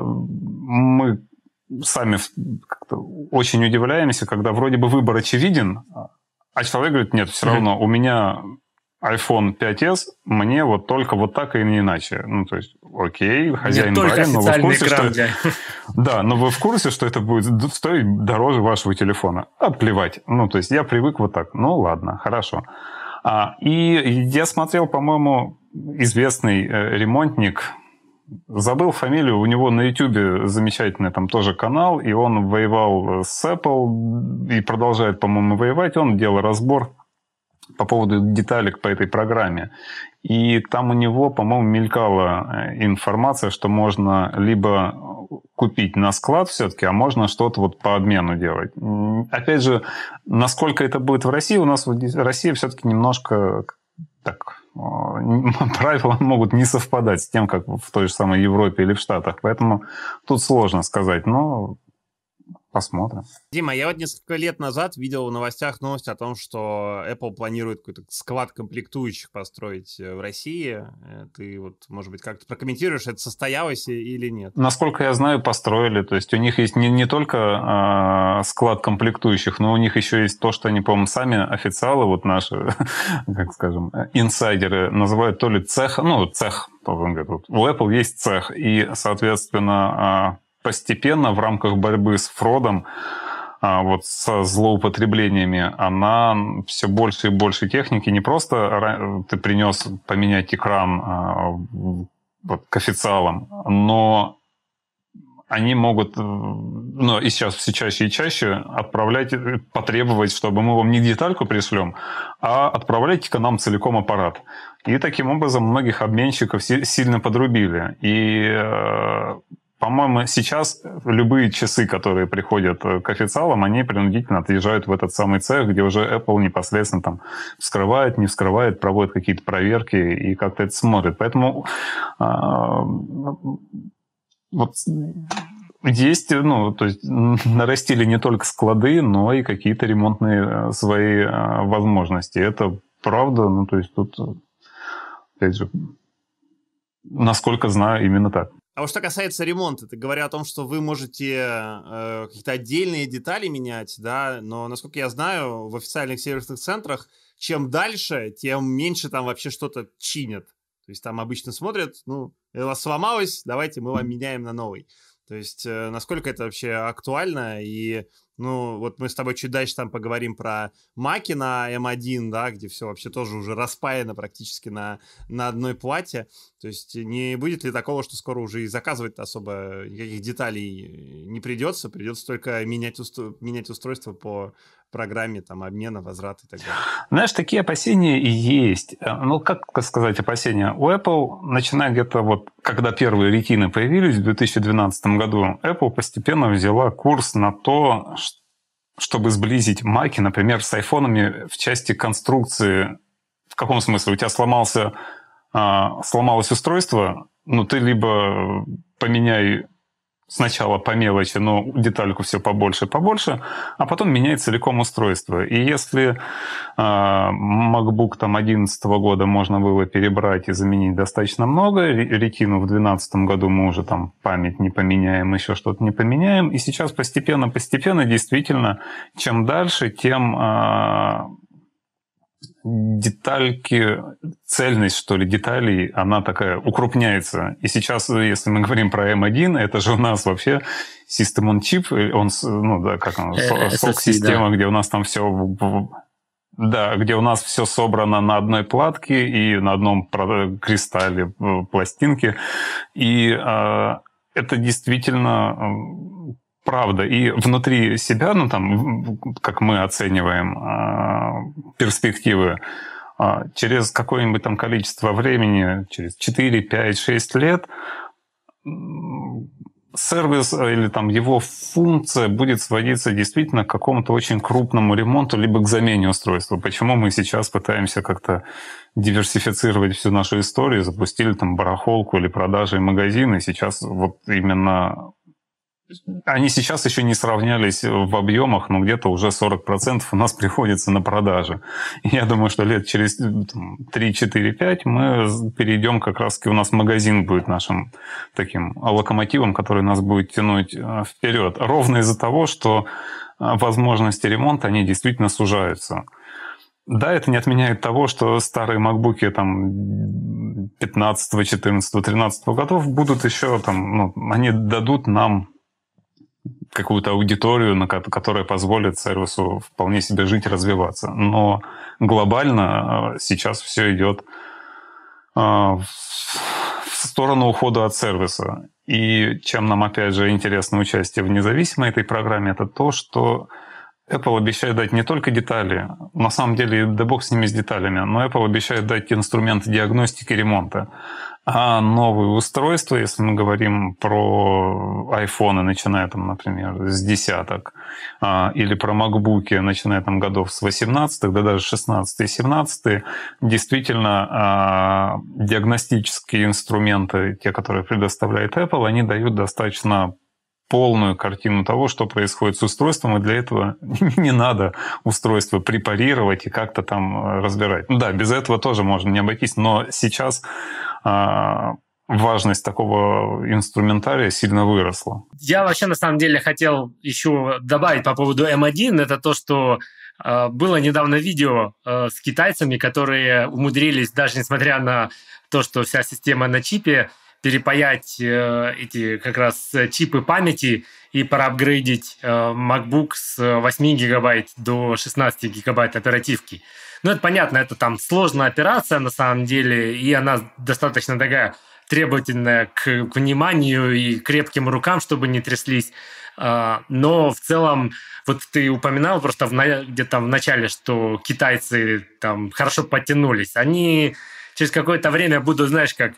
мы сами как-то очень удивляемся, когда вроде бы выбор очевиден, а человек говорит: нет, все равно у меня айфон пять эс, мне вот только вот так и не иначе. Ну, то есть, окей, хозяин барин, но вы в курсе, что... Для... Да, но вы в курсе, что это будет стоить дороже вашего телефона? А плевать. Ну, то есть, я привык вот так. Ну, ладно, хорошо. А, и я смотрел, по-моему, известный э, ремонтник, забыл фамилию, у него на YouTube замечательный там тоже канал, и он воевал с Apple и продолжает, по-моему, воевать. Он делал разбор по поводу деталек по этой программе. И там у него, по-моему, мелькала информация, что можно либо купить на склад все-таки, а можно что-то вот по обмену делать. Опять же, насколько это будет в России, у нас в России все-таки немножко так... правила могут не совпадать с тем, как в той же самой Европе или в Штатах. Поэтому тут сложно сказать, но посмотрим. Дима, я вот несколько лет назад видел в новостях новость о том, что Apple планирует какой-то склад комплектующих построить в России. Ты вот, может быть, как-то прокомментируешь, это состоялось или нет? Насколько я знаю, построили. То есть у них есть не, не только э, склад комплектующих, но у них еще есть то, что они, по-моему, сами официалы, вот наши, как скажем, инсайдеры называют то ли цех, ну, цех, он говорит, вот, у Apple есть цех, и, соответственно, э, постепенно в рамках борьбы с фродом, вот со злоупотреблениями, она все больше и больше техники. Не просто ты принес поменять экран вот, к официалам, но они могут, ну и сейчас все чаще и чаще отправлять, потребовать, чтобы мы вам не детальку пришлем, а отправляйте к нам целиком аппарат. И таким образом многих обменщиков сильно подрубили. И по-моему, сейчас любые часы, которые приходят к официалам, они принудительно отъезжают в этот самый цех, где уже Apple непосредственно там вскрывает, не вскрывает, проводит какие-то проверки и как-то это смотрит. Поэтому а, вот есть, ну, то есть нарастили не только склады, но и какие-то ремонтные свои возможности. Это правда, ну, то есть тут, опять же, насколько знаю, именно так. А вот что касается ремонта, ты говоря о том, что вы можете э, какие-то отдельные детали менять, да, но, насколько я знаю, в официальных сервисных центрах, чем дальше, тем меньше там вообще что-то чинят. То есть там обычно смотрят, ну, у вас сломалось, давайте мы вам меняем на новый. То есть э, насколько это вообще актуально, и ну, вот мы с тобой чуть дальше там поговорим про маки на эм один, да, где все вообще тоже уже распаяно практически на, на одной плате. То есть не будет ли такого, что скоро уже и заказывать особо никаких деталей не придется, придется только менять, усто... менять устройство по программе там обмена, возврата и так далее. Знаешь, такие опасения и есть. Ну, как сказать опасения? У Apple, начиная где-то вот, когда первые ретины появились в две тысячи двенадцатом году, Apple постепенно взяла курс на то, чтобы сблизить маки, например, с айфонами в части конструкции. В каком смысле? У тебя сломался, сломалось устройство, ну, ты либо поменяй сначала по мелочи, но детальку все побольше, побольше, а потом меняй целиком устройство. И если э, MacBook там одиннадцатого года можно было перебрать и заменить достаточно много, ретину в двенадцатом году мы уже там память не поменяем, еще что-то не поменяем, и сейчас постепенно-постепенно действительно, чем дальше, тем э, детальки, цельность, что ли, деталей, она такая укрупняется. И сейчас, если мы говорим про эм один, это же у нас вообще System on Chip, он, ну да, как он, сок-система, да, где у нас там все, да, где у нас все собрано на одной платке и на одном кристалле пластинки. И э, это действительно правда. И внутри себя, ну там, как мы оцениваем э, перспективы, э, через какое-нибудь там количество времени, через четыре, пять, шесть лет, э, сервис или там его функция будет сводиться действительно к какому-то очень крупному ремонту, либо к замене устройства. Почему мы сейчас пытаемся как-то диверсифицировать всю нашу историю, запустили там барахолку или продажи магазины, сейчас вот именно... Они сейчас еще не сравнялись в объемах, но где-то уже сорок процентов у нас приходится на продажи. И я думаю, что лет через три, четыре, пять мы перейдем, как раз-таки у нас магазин будет нашим таким локомотивом, который нас будет тянуть вперед. Ровно из-за того, что возможности ремонта, они действительно сужаются. Да, это не отменяет того, что старые макбуки там пятнадцатого, четырнадцатого, тринадцатого годов будут еще там, ну, они дадут нам какую-то аудиторию, которая позволит сервису вполне себе жить, развиваться. Но глобально сейчас все идет в сторону ухода от сервиса. И чем нам, опять же, интересно участие в независимой этой программе, это то, что Apple обещает дать не только детали, на самом деле, да бог с ними, с деталями, но Apple обещает дать инструменты диагностики ремонта. А новые устройства, если мы говорим про айфоны, начиная там, например, с десяток, или про макбуки, начиная там годов с восемнадцатых, да даже шестнадцатые, семнадцатые, действительно диагностические инструменты, те, которые предоставляет Apple, они дают достаточно полную картину того, что происходит с устройством, и для этого не надо устройство препарировать и как-то там разбирать. Да, без этого тоже можно не обойтись, но сейчас э, важность такого инструментария сильно выросла. Я вообще на самом деле хотел еще добавить по поводу эм один, это то, что э, было недавно видео э, с китайцами, которые умудрились, даже несмотря на то, что вся система на чипе, перепаять э, эти как раз чипы памяти и проапгрейдить э, MacBook с восемь гигабайт до шестнадцать гигабайт оперативки. Ну, это понятно, это там сложная операция на самом деле, и она достаточно такая требовательная к, к вниманию и крепким рукам, чтобы не тряслись. Э, но в целом, вот ты упоминал просто в, где-то в начале, что китайцы там хорошо подтянулись. Они через какое-то время будут, знаешь, как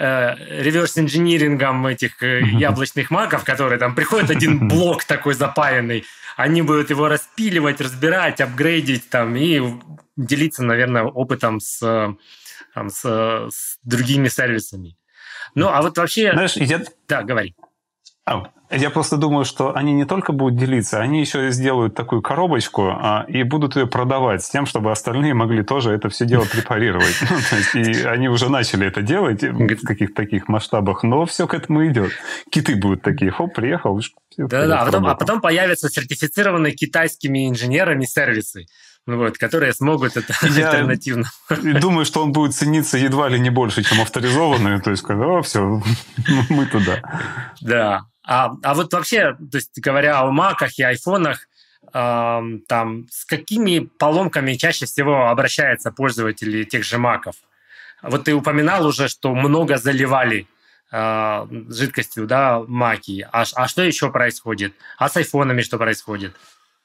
реверс-инжинирингом этих яблочных маков, которые там приходит один блок такой запаянный, они будут его распиливать, разбирать, апгрейдить там и делиться, наверное, опытом с, там, с, с другими сервисами. Ну, а вот вообще... Знаешь, я... Да, говори. А, я просто думаю, что они не только будут делиться, они еще сделают такую коробочку а, и будут ее продавать с тем, чтобы остальные могли тоже это все дело препарировать. Ну, то есть, и они уже начали это делать в каких-то таких масштабах, но все к этому идет. Киты будут такие, хоп, приехал. Да-да, а потом, а потом появятся сертифицированные китайскими инженерами сервисы, вот, которые смогут это я альтернативно. Думаю, что он будет цениться едва ли не больше, чем авторизованные. То есть, когда, о, все, мы туда. Да. А, а вот вообще, то есть говоря о маках и айфонах, э, там, с какими поломками чаще всего обращаются пользователи тех же маков? Вот ты упоминал уже, что много заливали э, жидкостью, да, маки. А, а что еще происходит? А с айфонами что происходит?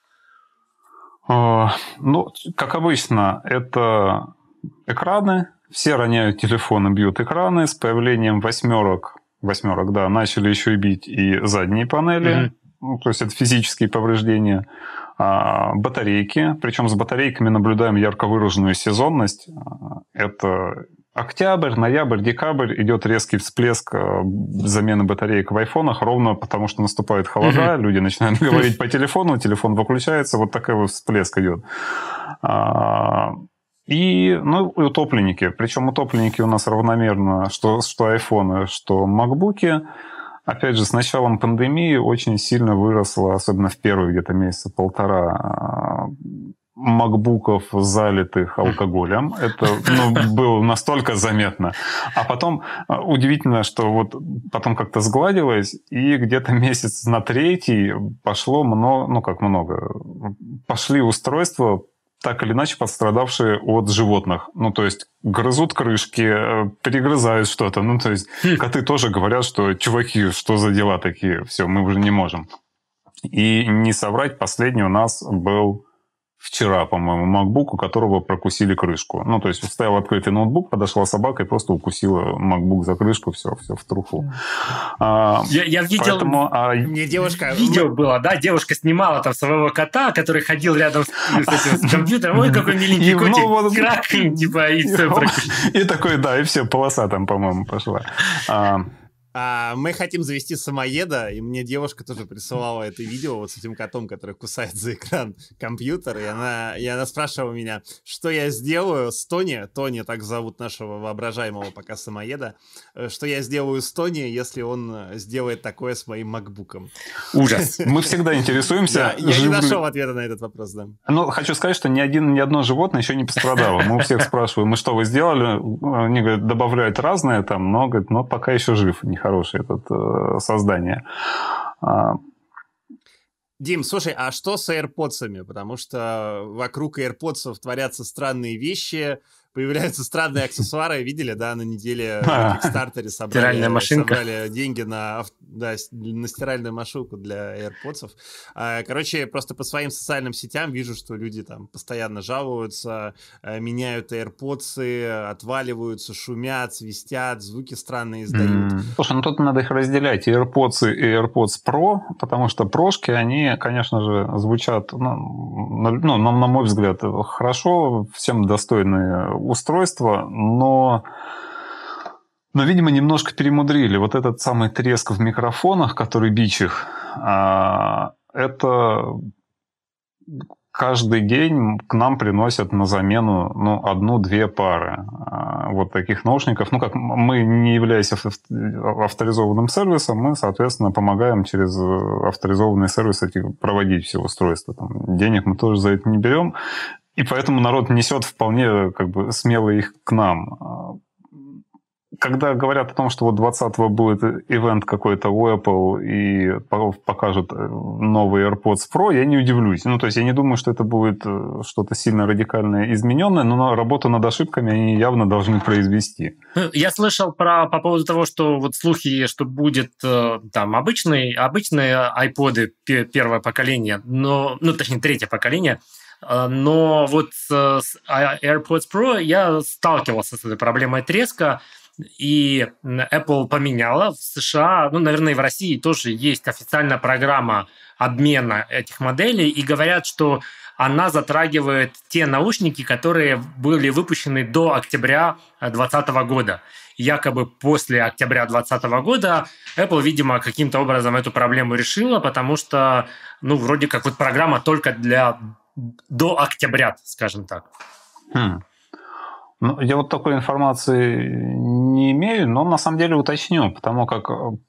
Uh, ну, как обычно, это экраны. Все роняют телефоны, бьют экраны. С появлением восьмерок, восьмерок, да, начали еще и бить и задние панели. Mm-hmm. Ну, то есть это физические повреждения. А, батарейки. Причем с батарейками наблюдаем ярко выраженную сезонность. Это октябрь, ноябрь, декабрь. Идет резкий всплеск замены батареек в айфонах, ровно потому что наступает холода. Mm-hmm. Люди начинают говорить по телефону, телефон выключается. Вот такой вот всплеск идет. А, и, ну, и утопленники. Причем утопленники у нас равномерно, что, что айфоны, что макбуки. Опять же, с началом пандемии очень сильно выросло, особенно в первые где-то месяца полтора, макбуков, залитых алкоголем. Это ну, было настолько заметно. А потом удивительно, что вот потом как-то сгладилось, и где-то месяц на третий пошло много, ну как много, пошли устройства, так или иначе пострадавшие от животных. Ну, то есть грызут крышки, перегрызают что-то. Ну, то есть коты тоже говорят, что чуваки, что за дела такие? Все, мы уже не можем. И не соврать, последний у нас был вчера, по-моему, макбук, у которого прокусили крышку. Ну, то есть стоял открытый ноутбук, подошла собака и просто укусила макбук за крышку, все, все в труху. А, я, я видел, поэтому, а... мне девушка... видео было, да, девушка снимала там своего кота, который ходил рядом с, с, этим, с компьютером, ой, какой миленький котик, крак, типа, и все. И такой, да, и все, полоса там, по-моему, пошла. А, мы хотим завести самоеда, и мне девушка тоже присылала это видео вот с этим котом, который кусает за экран компьютера, и она, и она спрашивала меня, что я сделаю с Тони, Тони, так зовут нашего воображаемого пока самоеда, что я сделаю с Тони, если он сделает такое с моим макбуком. Ужас. Мы всегда интересуемся. Я не нашел ответа на этот вопрос, да. Ну, хочу сказать, что ни, один, ни одно животное еще не пострадало. Мы у всех спрашиваем, мы что вы сделали? Они говорят, добавляют разное там, но, говорят, но пока еще жив, нехорошее это э, создание. Дим, слушай, а что с AirPods'ами? Потому что вокруг AirPods'ов творятся странные вещи, появляются странные аксессуары. Видели, да, на неделе на Кикстартере собрали, собрали деньги на, да, на стиральную машинку для AirPods'ов. Короче, просто по своим социальным сетям вижу, что люди там постоянно жалуются, меняют AirPods'ы, отваливаются, шумят, свистят, звуки странные издают. Mm. Слушай, ну тут надо их разделять, AirPods и AirPods Pro, потому что прошки, они, конечно же, звучат, ну, на, ну, на мой взгляд, хорошо, всем достойные устройства, но, но, видимо, немножко перемудрили. Вот этот самый треск в микрофонах, который бичих, это каждый день к нам приносят на замену ну, одну-две пары вот таких наушников. Ну, как мы, не являясь авторизованным сервисом, мы, соответственно, помогаем через авторизованные сервисы проводить все устройства. Там, денег мы тоже за это не берем. И поэтому народ несет вполне как бы, смело их к нам. Когда говорят о том, что вот двадцатого будет ивент какой-то у Apple и покажут новый AirPods Pro, я не удивлюсь. Ну, то есть я не думаю, что это будет что-то сильно радикальное измененное, но работу над ошибками они явно должны произвести. Я слышал про, по поводу того, что вот слухи, что будет там обычные, обычные iPod'ы первое поколение, но, ну, точнее, третье поколение, но вот с AirPods Pro я сталкивался с этой проблемой треска, и Apple поменяла в США, ну, наверное, и в России тоже есть официальная программа обмена этих моделей, и говорят, что она затрагивает те наушники, которые были выпущены до октября двадцатого года. Якобы после октября двадцатого года Apple, видимо, каким-то образом эту проблему решила, потому что, ну, вроде как вот программа только для до октября, скажем так. Хм. Ну, я вот такой информации не имею, но на самом деле уточню, потому как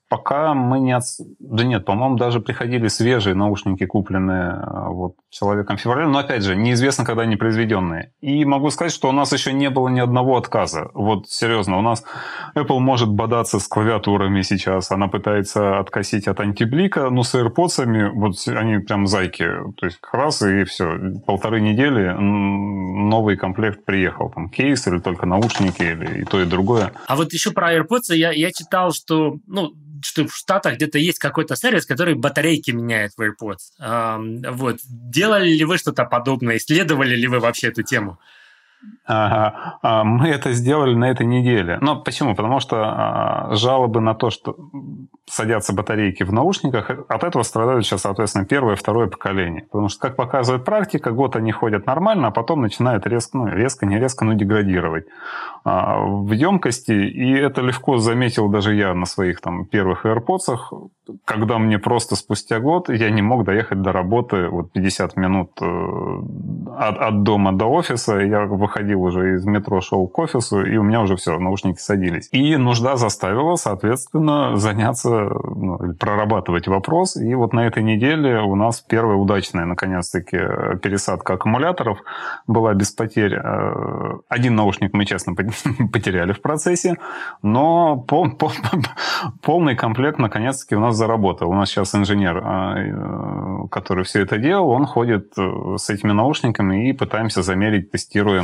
Пока мы не... От... Да нет, по-моему, даже приходили свежие наушники, купленные вот человеком в феврале, но, опять же, неизвестно, когда они произведенные. И могу сказать, что у нас еще не было ни одного отказа. Вот, серьезно, у нас Apple может бодаться с клавиатурами сейчас, она пытается откосить от антиблика, но с AirPods'ами, вот они прям зайки. То есть, раз, и все. Полторы недели новый комплект приехал. Там кейс или только наушники, или и то, и другое. А вот еще про AirPods я, я читал, что... ну, что в Штатах где-то есть какой-то сервис, который батарейки меняет в AirPods. Эм, вот. Делали ли вы что-то подобное? Исследовали ли вы вообще эту тему? Ага. Мы это сделали на этой неделе. Но почему? Потому что жалобы на то, что садятся батарейки в наушниках, от этого страдают сейчас, соответственно, первое и второе поколение. Потому что, как показывает практика, год они ходят нормально, а потом начинают резко, ну, резко, не резко, но деградировать в емкости. И это легко заметил даже я на своих там первых AirPods, когда мне просто спустя год я не мог доехать до работы вот пятьдесят минут от, от дома до офиса. Я выходил уже из метро, шел к офису, и у меня уже все, наушники садились. И нужда заставила, соответственно, заняться, ну, прорабатывать вопрос. И вот на этой неделе у нас первая удачная, наконец-таки, пересадка аккумуляторов была без потерь. Один наушник мы, честно, потеряли в процессе, но пол, пол, полный комплект, наконец-таки, у нас заработал. У нас сейчас инженер, который все это делал, он ходит с этими наушниками и пытаемся замерить, тестируем,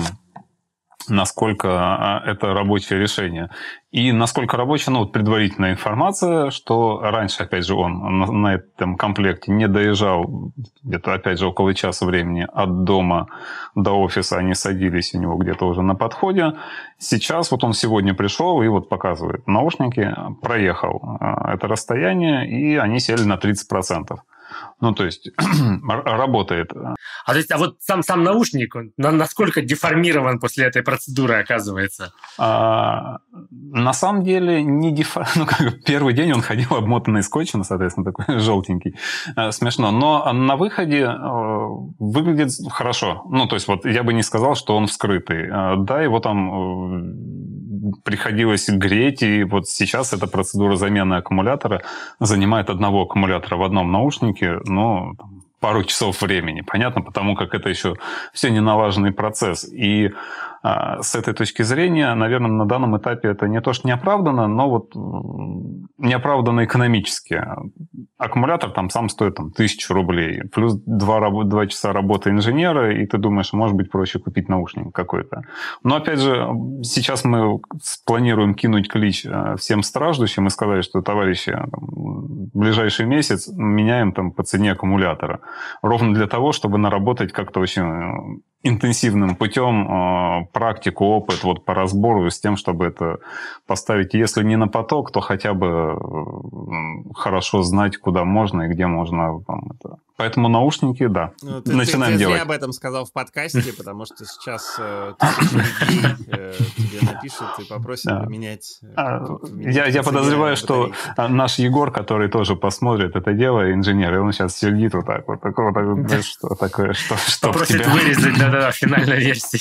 насколько это рабочее решение. И насколько рабочая, ну, вот предварительная информация, что раньше, опять же, он на, на этом комплекте не доезжал где-то, опять же, около часа времени от дома до офиса, они садились у него где-то уже на подходе. Сейчас вот он сегодня пришел и вот показывает наушники, проехал это расстояние, и они сели на тридцать процентов. Ну, то есть, работает. А, то есть, а вот сам, сам наушник, он на, насколько деформирован после этой процедуры, оказывается? А, на самом деле, не дефор... ну, как, первый день он ходил обмотанный скотчем, соответственно, такой желтенький. А, смешно. Но на выходе а, выглядит хорошо. Ну, то есть, вот я бы не сказал, что он вскрытый. А, да, его там а, приходилось греть, и вот сейчас эта процедура замены аккумулятора занимает одного аккумулятора в одном наушнике, ну, пару часов времени. Понятно, потому как это еще все не налаженный процесс. И а, с этой точки зрения, наверное, на данном этапе это не то, что не оправдано, но вот не оправдано экономически. Аккумулятор там сам стоит там, тысячу рублей, плюс два, два часа работы инженера, и ты думаешь, может быть, проще купить наушник какой-то. Но, опять же, сейчас мы планируем кинуть клич всем страждущим и сказать, что, товарищи, в ближайший месяц меняем там по цене аккумулятора. Ровно для того, чтобы наработать как-то очень интенсивным путем практику, опыт вот по разбору с тем, чтобы это поставить, если не на поток, то хотя бы хорошо знать, куда можно и где можно там, это. Поэтому наушники, да, ну, ты, начинаем ты, ты делать. Я об этом сказал в подкасте, потому что сейчас э, тысячи людей э, тебе напишут и попросят да. поменять. А, я я подозреваю, что наш Егор, который тоже посмотрит это дело, инженер, и он сейчас сидит вот так вот, такое, так, что такое, что, что попросит тебя... вырезать, да-да-да, финальной версии.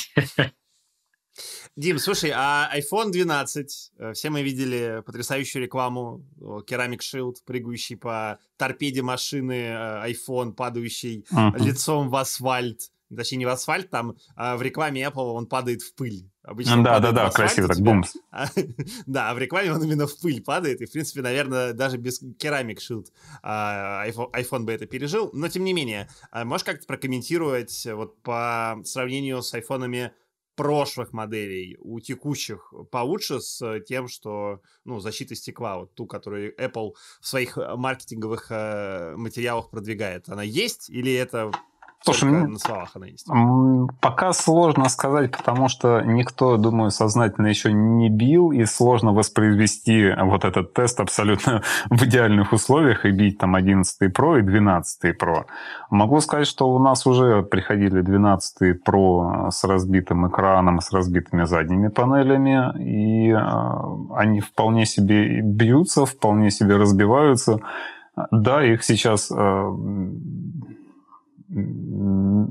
Дим, слушай, а айфон двенадцать, все мы видели потрясающую рекламу, Ceramic Shield, прыгающий по торпеде машины, iPhone, падающий uh-huh. лицом в асфальт, точнее не в асфальт, там в рекламе Apple он падает в пыль. Обычно да, да, да, красиво так, бумс. Да, а в рекламе он именно в пыль падает, и, в принципе, наверное, даже без Ceramic Shield iPhone, iPhone бы это пережил, но, тем не менее, можешь как-то прокомментировать вот по сравнению с айфонами прошлых моделей, у текущих получше с тем, что, ну, защита стекла, вот ту, которую Apple в своих маркетинговых э, материалах продвигает, она есть или это Слушай, только на словах она есть? Пока сложно сказать, потому что никто, думаю, сознательно еще не бил, и сложно воспроизвести вот этот тест абсолютно в идеальных условиях и бить там одиннадцать Pro и двенадцать Pro. Могу сказать, что у нас уже приходили двенадцать Pro с разбитым экраном, с разбитыми задними панелями, и они вполне себе бьются, вполне себе разбиваются. Да, их сейчас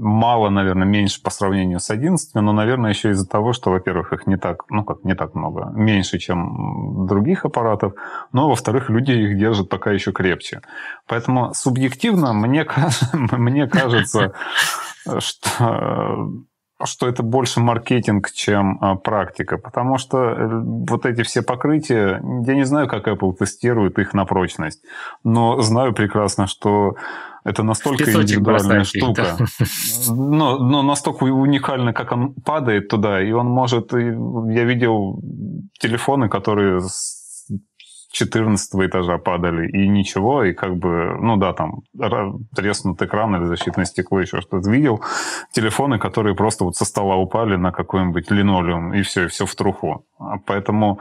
мало, наверное, меньше по сравнению с одиннадцатью, но, наверное, еще из-за того, что, во-первых, их не так, ну как, не так много, меньше, чем других аппаратов, но, во-вторых, люди их держат пока еще крепче. Поэтому субъективно мне, мне кажется, что... что это больше маркетинг, чем а, практика. Потому что вот эти все покрытия, я не знаю, как Apple тестирует их на прочность, но знаю прекрасно, что это настолько индивидуальная штука. Да. Но, но настолько уникально, как он падает туда, и он может... Я видел телефоны, которые с четырнадцатого этажа падали, и ничего, и как бы, ну да, там треснут экран или защитное стекло, еще что-то. Видел телефоны, которые просто вот со стола упали на какой-нибудь линолеум, и все, и все в труху. Поэтому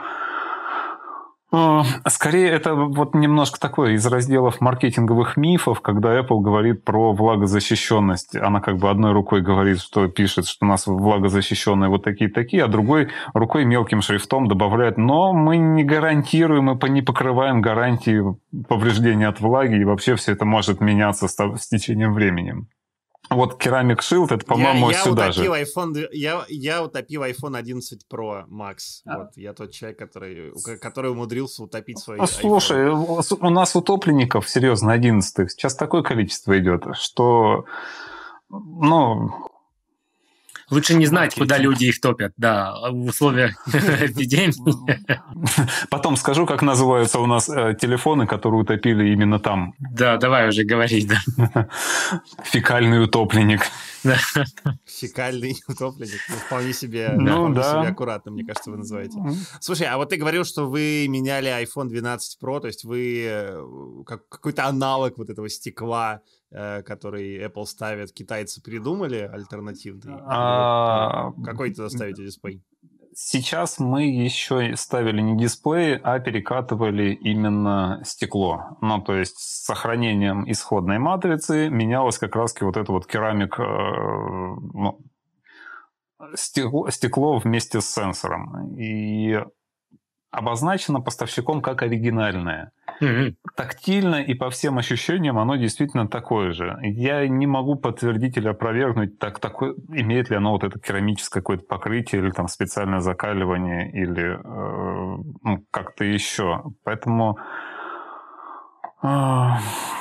скорее это вот немножко такое из разделов маркетинговых мифов, когда Apple говорит про влагозащищенность. Она как бы одной рукой говорит, что пишет, что у нас влагозащищенные вот такие-такие, а другой рукой мелким шрифтом добавляет, но мы не гарантируем, мы не покрываем гарантии повреждения от влаги, и вообще все это может меняться с, с течением времени. Вот Ceramic Shield, это, по-моему, я, я сюда же. iPhone, я, я утопил iPhone одиннадцать Pro Max. А. Вот, я тот человек, который, который умудрился утопить свой ну, слушай, iPhone. У нас утопленников, серьезно, одиннадцатых, сейчас такое количество идет, что, ну... Лучше не знать, куда люди их топят, да, в условиях эпидемии. Потом скажу, как называются у нас э, телефоны, которые утопили именно там. Да, давай уже говорить, да. Фекальный утопленник. Да. Фекальный утопленник. Ну, вполне себе, ну, вполне да. себе аккуратно, мне кажется, вы называете. Слушай, а вот ты говорил, что вы меняли iPhone двенадцать Pro, то есть вы как, какой-то аналог вот этого стекла, который Apple ставит, китайцы придумали альтернативный? А... Какой ты ставите дисплей? Сейчас мы еще ставили не дисплей, а перекатывали именно стекло. Ну, то есть с сохранением исходной матрицы менялось как раз вот это вот керамик, э, ну, стекло, стекло вместе с сенсором. И обозначено поставщиком как оригинальное. Mm-hmm. Тактильно и по всем ощущениям оно действительно такое же. Я не могу подтвердить или опровергнуть, так, такое, имеет ли оно вот это керамическое какое-то покрытие или там специальное закаливание или э, ну, как-то еще. Поэтому э,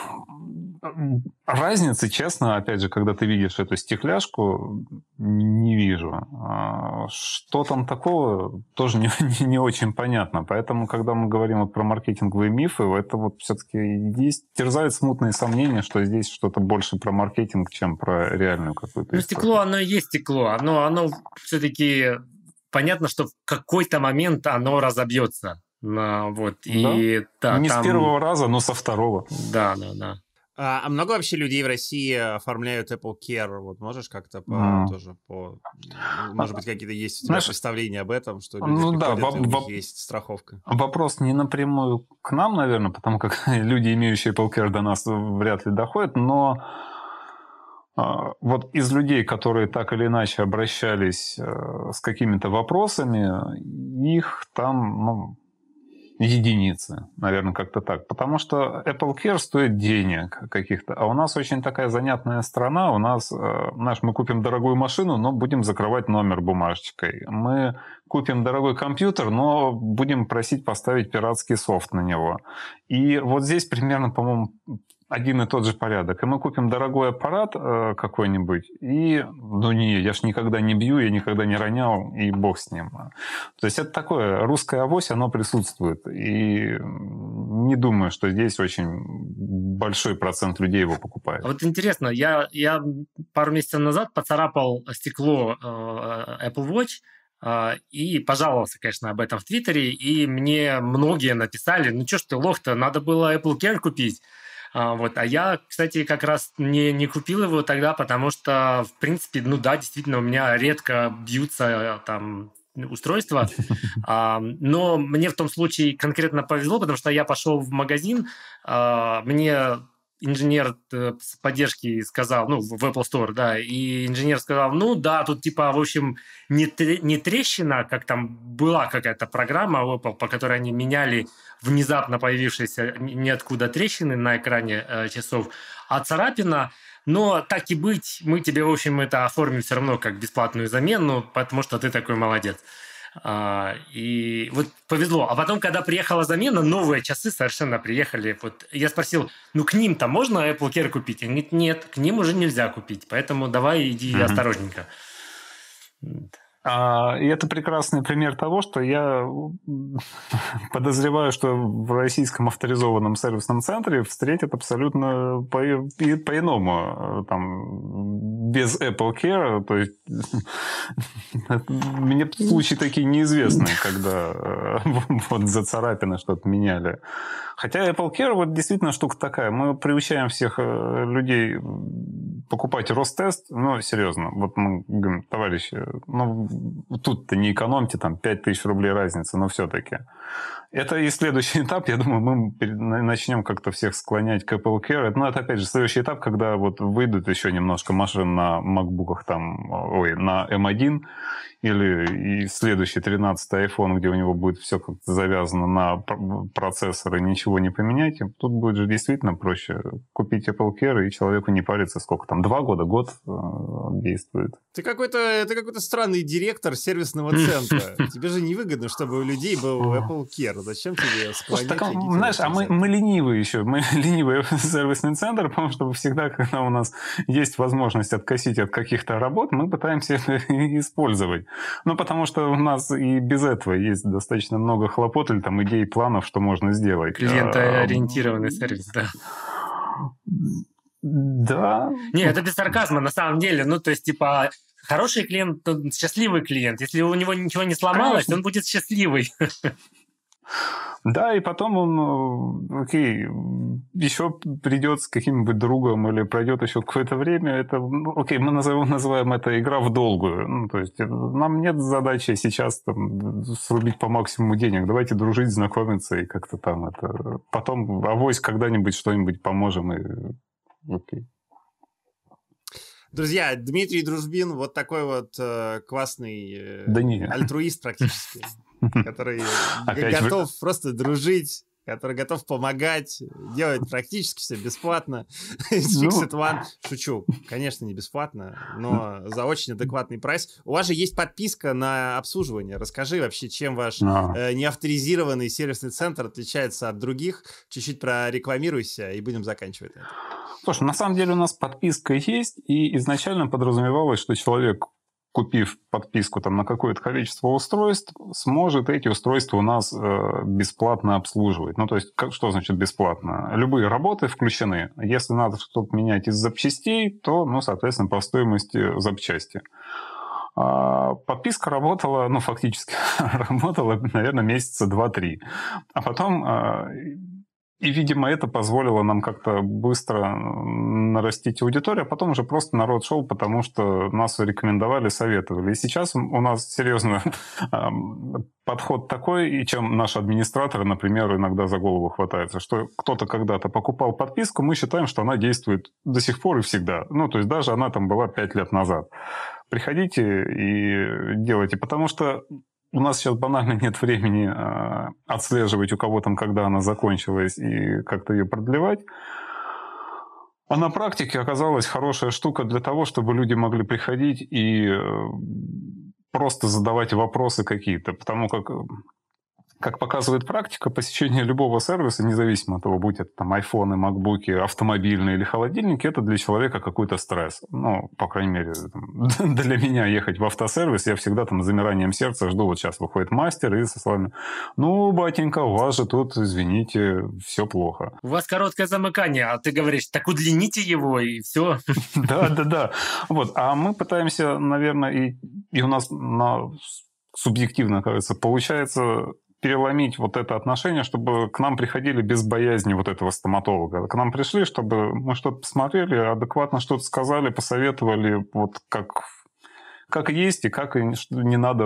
разницы, честно, опять же, когда ты видишь эту стекляшку, не вижу. Что там такого, тоже не, не, не очень понятно. Поэтому, когда мы говорим вот про маркетинговые мифы, это вот все-таки есть, терзают смутные сомнения, что здесь что-то больше про маркетинг, чем про реальную какую-то ну, историю. Стекло, оно и есть стекло. Оно, оно все-таки понятно, что в какой-то момент оно разобьется. Вот. И, да. Да, не там... с первого раза, но со второго. Да, да, да. А, а много вообще людей в России оформляют Apple Care? Вот можешь как-то по, mm. тоже по... Может быть, какие-то есть у тебя Знаешь, представления об этом, что люди ну, приходят, да, и у в... них есть страховка? Вопрос не напрямую к нам, наверное, потому как люди, имеющие Apple Care, до нас вряд ли доходят, но вот из людей, которые так или иначе обращались с какими-то вопросами, их там... ну, единицы, наверное, как-то так. Потому что Apple Care стоит денег каких-то. А у нас очень такая занятная страна. У нас, знаешь, мы купим дорогую машину, но будем закрывать номер бумажечкой. Мы купим дорогой компьютер, но будем просить поставить пиратский софт на него. И вот здесь примерно, по-моему, один и тот же порядок. И мы купим дорогой аппарат э, какой-нибудь, и, ну не, я ж никогда не бью, я никогда не ронял, и бог с ним. То есть это такое, русское авось, оно присутствует. И не думаю, что здесь очень большой процент людей его покупает. Вот интересно, я, я пару месяцев назад поцарапал стекло э, Apple Watch, и пожаловался, конечно, об этом в Твиттере, и мне многие написали, ну что ж ты, лох-то, надо было Apple Care купить. А, вот. а я, кстати, как раз не, не купил его тогда, потому что, в принципе, ну да, действительно, у меня редко бьются там устройства, а, но мне в том случае конкретно повезло, потому что я пошел в магазин, а, мне... инженер с поддержки сказал, ну, в Apple Store, да, и инженер сказал, ну, да, тут, типа, в общем, не, тре- не трещина, как там была какая-то программа у Apple, по которой они меняли внезапно появившиеся ниоткуда трещины на экране э, часов, а царапина, Но так и быть, мы тебе, в общем, это оформим все равно как бесплатную замену, потому что ты такой молодец. А, и вот повезло. А потом, когда приехала замена, новые часы совершенно приехали. Вот я спросил, ну к ним-то можно Apple Care купить? Он говорит, нет, к ним уже нельзя купить, поэтому давай иди mm-hmm. осторожненько. А, и это прекрасный пример того, что я подозреваю, что в российском авторизованном сервисном центре встретят абсолютно по- по-иному. Там, без Apple Care. То есть мне случаи такие неизвестные, когда вот за царапины что-то меняли. Хотя Apple Care вот действительно штука такая. Мы приучаем всех людей покупать Ростест. Ну, серьезно. Вот мы говорим, товарищи, ну, тут-то не экономьте, там пять тысяч рублей разница, но все-таки. Это и следующий этап. Я думаю, мы начнем как-то всех склонять к Apple Care. Но это, опять же, следующий этап, когда вот выйдут еще немножко машин на MacBook'ах, там, ой, на эм один, или и следующий тринадцатый iPhone, где у него будет все как-то завязано на процессоры, ничего не поменять. Тут будет же действительно проще купить Apple Care, и человеку не париться, сколько там, два года, год э, действует. Ты какой-то, ты какой-то странный директор сервисного центра. Тебе же невыгодно, чтобы у людей был Apple Care. Зачем тебе склонять? Так, знаешь, а мы, мы ленивые еще. Мы ленивый сервисный центр, потому что всегда, когда у нас есть возможность откосить от каких-то работ, мы пытаемся это использовать. Ну, потому что у нас и без этого есть достаточно много хлопот или там идей, планов, что можно сделать. Клиентоориентированный сервис, да. Да. Не, это без сарказма, на самом деле. Ну, то есть, типа, хороший клиент, счастливый клиент. Если у него ничего не сломалось, Конечно. Он будет счастливый. Да, и потом он, окей, еще придет с каким-нибудь другом или пройдет еще какое-то время. Это, окей, мы называем, называем это игра в долгую. Ну, то есть нам нет задачи сейчас там, срубить по максимуму денег. Давайте дружить, знакомиться и как-то там это... Потом авось когда-нибудь что-нибудь поможем и... Окей. Друзья, Дмитрий Дружбин, вот такой вот э, классный э, да не. альтруист практически, который готов просто дружить, который готов помогать, делать практически все бесплатно. Fixit One. Шучу. Конечно, не бесплатно, но за очень адекватный прайс. У вас же есть подписка на обслуживание. Расскажи вообще, чем ваш э, неавторизированный сервисный центр отличается от других. Чуть-чуть прорекламируйся, и будем заканчивать это. Слушай, на самом деле у нас подписка есть, и изначально подразумевалось, что человек, купив подписку там, на какое-то количество устройств, сможет эти устройства у нас э, бесплатно обслуживать. Ну, то есть, как, что значит бесплатно? Любые работы включены. Если надо что-то менять из запчастей, то, ну, соответственно, по стоимости запчасти. А подписка работала, ну, фактически работала, наверное, месяца два-три. А потом... Э, И, видимо, это позволило нам как-то быстро нарастить аудиторию, а потом уже просто народ шел, потому что нас рекомендовали, советовали. И сейчас у нас, серьезно, подход такой, и чем наши администраторы, например, иногда за голову хватаются, что кто-то когда-то покупал подписку, мы считаем, что она действует до сих пор и всегда. Ну, то есть даже она там была пять лет назад. Приходите и делайте, потому что у нас сейчас банально нет времени э, отслеживать у кого там, когда она закончилась, и как-то ее продлевать. А на практике оказалась хорошая штука для того, чтобы люди могли приходить и э, просто задавать вопросы какие-то. Потому как, как показывает практика, посещение любого сервиса, независимо от того, будь это там айфоны, макбуки, автомобильные или холодильники, это для человека какой-то стресс. Ну, по крайней мере, там, для меня ехать в автосервис, я всегда там с замиранием сердца жду, вот сейчас выходит мастер и со словами: ну, батенька, у вас же тут, извините, все плохо. У вас короткое замыкание, а ты говоришь, так удлините его, и все. Да, да, да. Вот. А мы пытаемся, наверное, и, и у нас на, субъективно, кажется, получается переломить вот это отношение, чтобы к нам приходили без боязни вот этого стоматолога. К нам пришли, чтобы мы что-то посмотрели, адекватно что-то сказали, посоветовали, вот как, как есть, и как не надо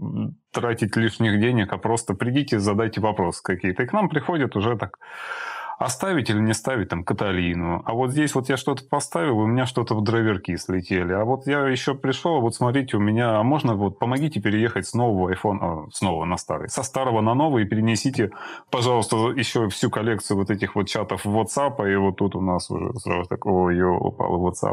тратить лишних денег, а просто придите, задайте вопросы какие-то. И к нам приходят уже так оставить или не ставить там Каталину. А вот здесь вот я что-то поставил, у меня что-то в драйверки слетели. А вот я еще пришел, вот смотрите, у меня, а можно вот помогите переехать с нового iPhone, э, снова на старый, со старого на новый, и перенесите, пожалуйста, еще всю коллекцию вот этих вот чатов WhatsApp, и вот тут у нас уже сразу такого ее упал WhatsApp.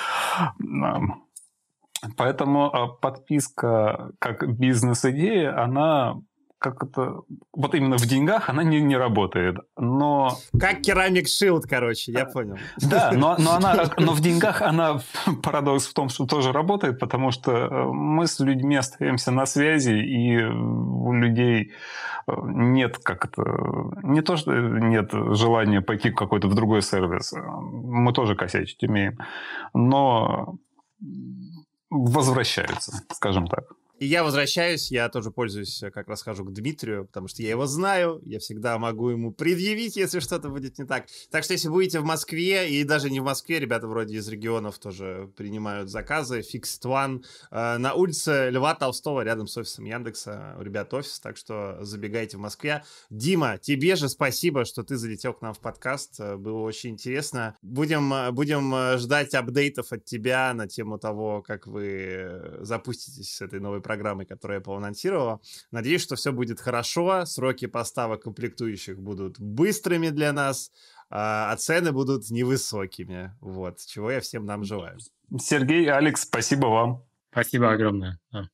Поэтому подписка как бизнес-идея, она как это, вот именно в деньгах она не, не работает, но... Как Ceramic Shield, короче, я понял. Да, но, но, она, но в деньгах она, парадокс в том, что тоже работает, потому что мы с людьми остаемся на связи, и у людей нет как это... Не то, что нет желания пойти в какой-то в другой сервис, мы тоже косячить умеем, но возвращаются, скажем так. И я возвращаюсь, я тоже пользуюсь, как раз хожу к Дмитрию, потому что я его знаю, я всегда могу ему предъявить, если что-то будет не так. Так что если будете в Москве, и даже не в Москве, ребята вроде из регионов тоже принимают заказы, Fixed One, э, на улице Льва Толстого, рядом с офисом Яндекса, у ребят офис, так что забегайте в Москве. Дима, тебе же спасибо, что ты залетел к нам в подкаст, было очень интересно. Будем, будем ждать апдейтов от тебя на тему того, как вы запуститесь с этой новой программой, которую Apple анонсировала. Надеюсь, что все будет хорошо, сроки поставок комплектующих будут быстрыми для нас, а цены будут невысокими. Вот, чего я всем нам желаю. Сергей, Алекс, спасибо вам. Спасибо огромное. А.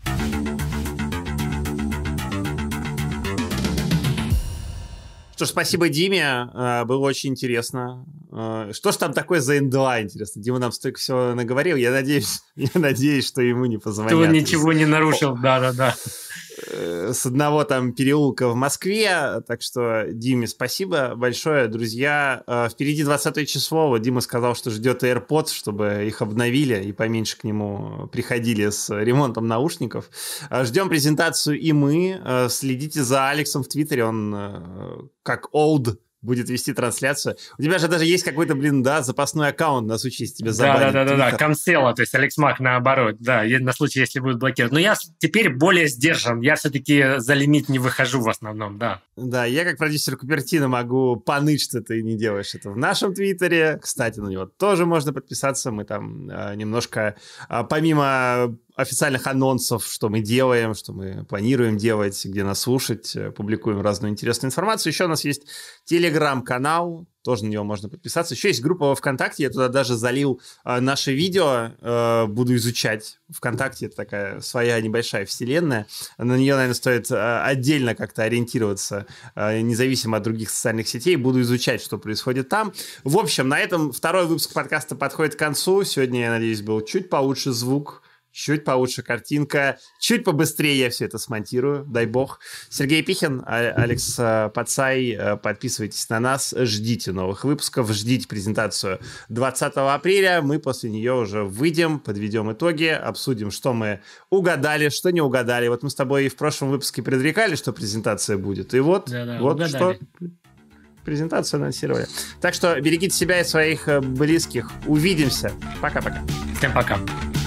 Что ж, спасибо Диме, было очень интересно. Что ж там такое за эн ди эй, интересно? Дима нам столько всего наговорил, я надеюсь, я надеюсь, что ему не позвонят. Кто ничего не нарушил, да-да-да. С одного там переулка в Москве, так что Диме спасибо большое, друзья. Впереди двадцатое число, вот Дима сказал, что ждет AirPods, чтобы их обновили и поменьше к нему приходили с ремонтом наушников. Ждем презентацию и мы. Следите за Алексом в Твиттере, он как old будет вести трансляцию. У тебя же даже есть какой-то, блин, да, запасной аккаунт на случай, если тебя забанят. Да-да-да, Камсела, то есть Алекс Мак наоборот, да, на случай, если будет блокировать. Но я теперь более сдержан, я все-таки за лимит не выхожу в основном, да. Да, я как продюсер Купертино могу поныть, что ты не делаешь это в нашем Твиттере. Кстати, на него тоже можно подписаться. Мы там э, немножко, э, помимо официальных анонсов, что мы делаем, что мы планируем делать, где нас слушать, публикуем разную интересную информацию. Еще у нас есть телеграм-канал, тоже на него можно подписаться. Еще есть группа во ВКонтакте, я туда даже залил э, наши видео, э, буду изучать. ВКонтакте это такая своя небольшая вселенная. На нее, наверное, стоит э, отдельно как-то ориентироваться, э, независимо от других социальных сетей. Буду изучать, что происходит там. В общем, на этом второй выпуск подкаста подходит к концу. Сегодня, я надеюсь, был чуть получше звук, чуть получше картинка, чуть побыстрее я все это смонтирую, дай бог. Сергей Пихин, Алекс Пацай, подписывайтесь на нас, ждите новых выпусков, ждите презентацию двадцатого апреля, мы после нее уже выйдем, подведем итоги, обсудим, что мы угадали, что не угадали. Вот мы с тобой и в прошлом выпуске предрекали, что презентация будет, и вот, Да-да, вот угадали. Что... презентацию анонсировали. Так что берегите себя и своих близких. Увидимся. Пока-пока. Всем пока.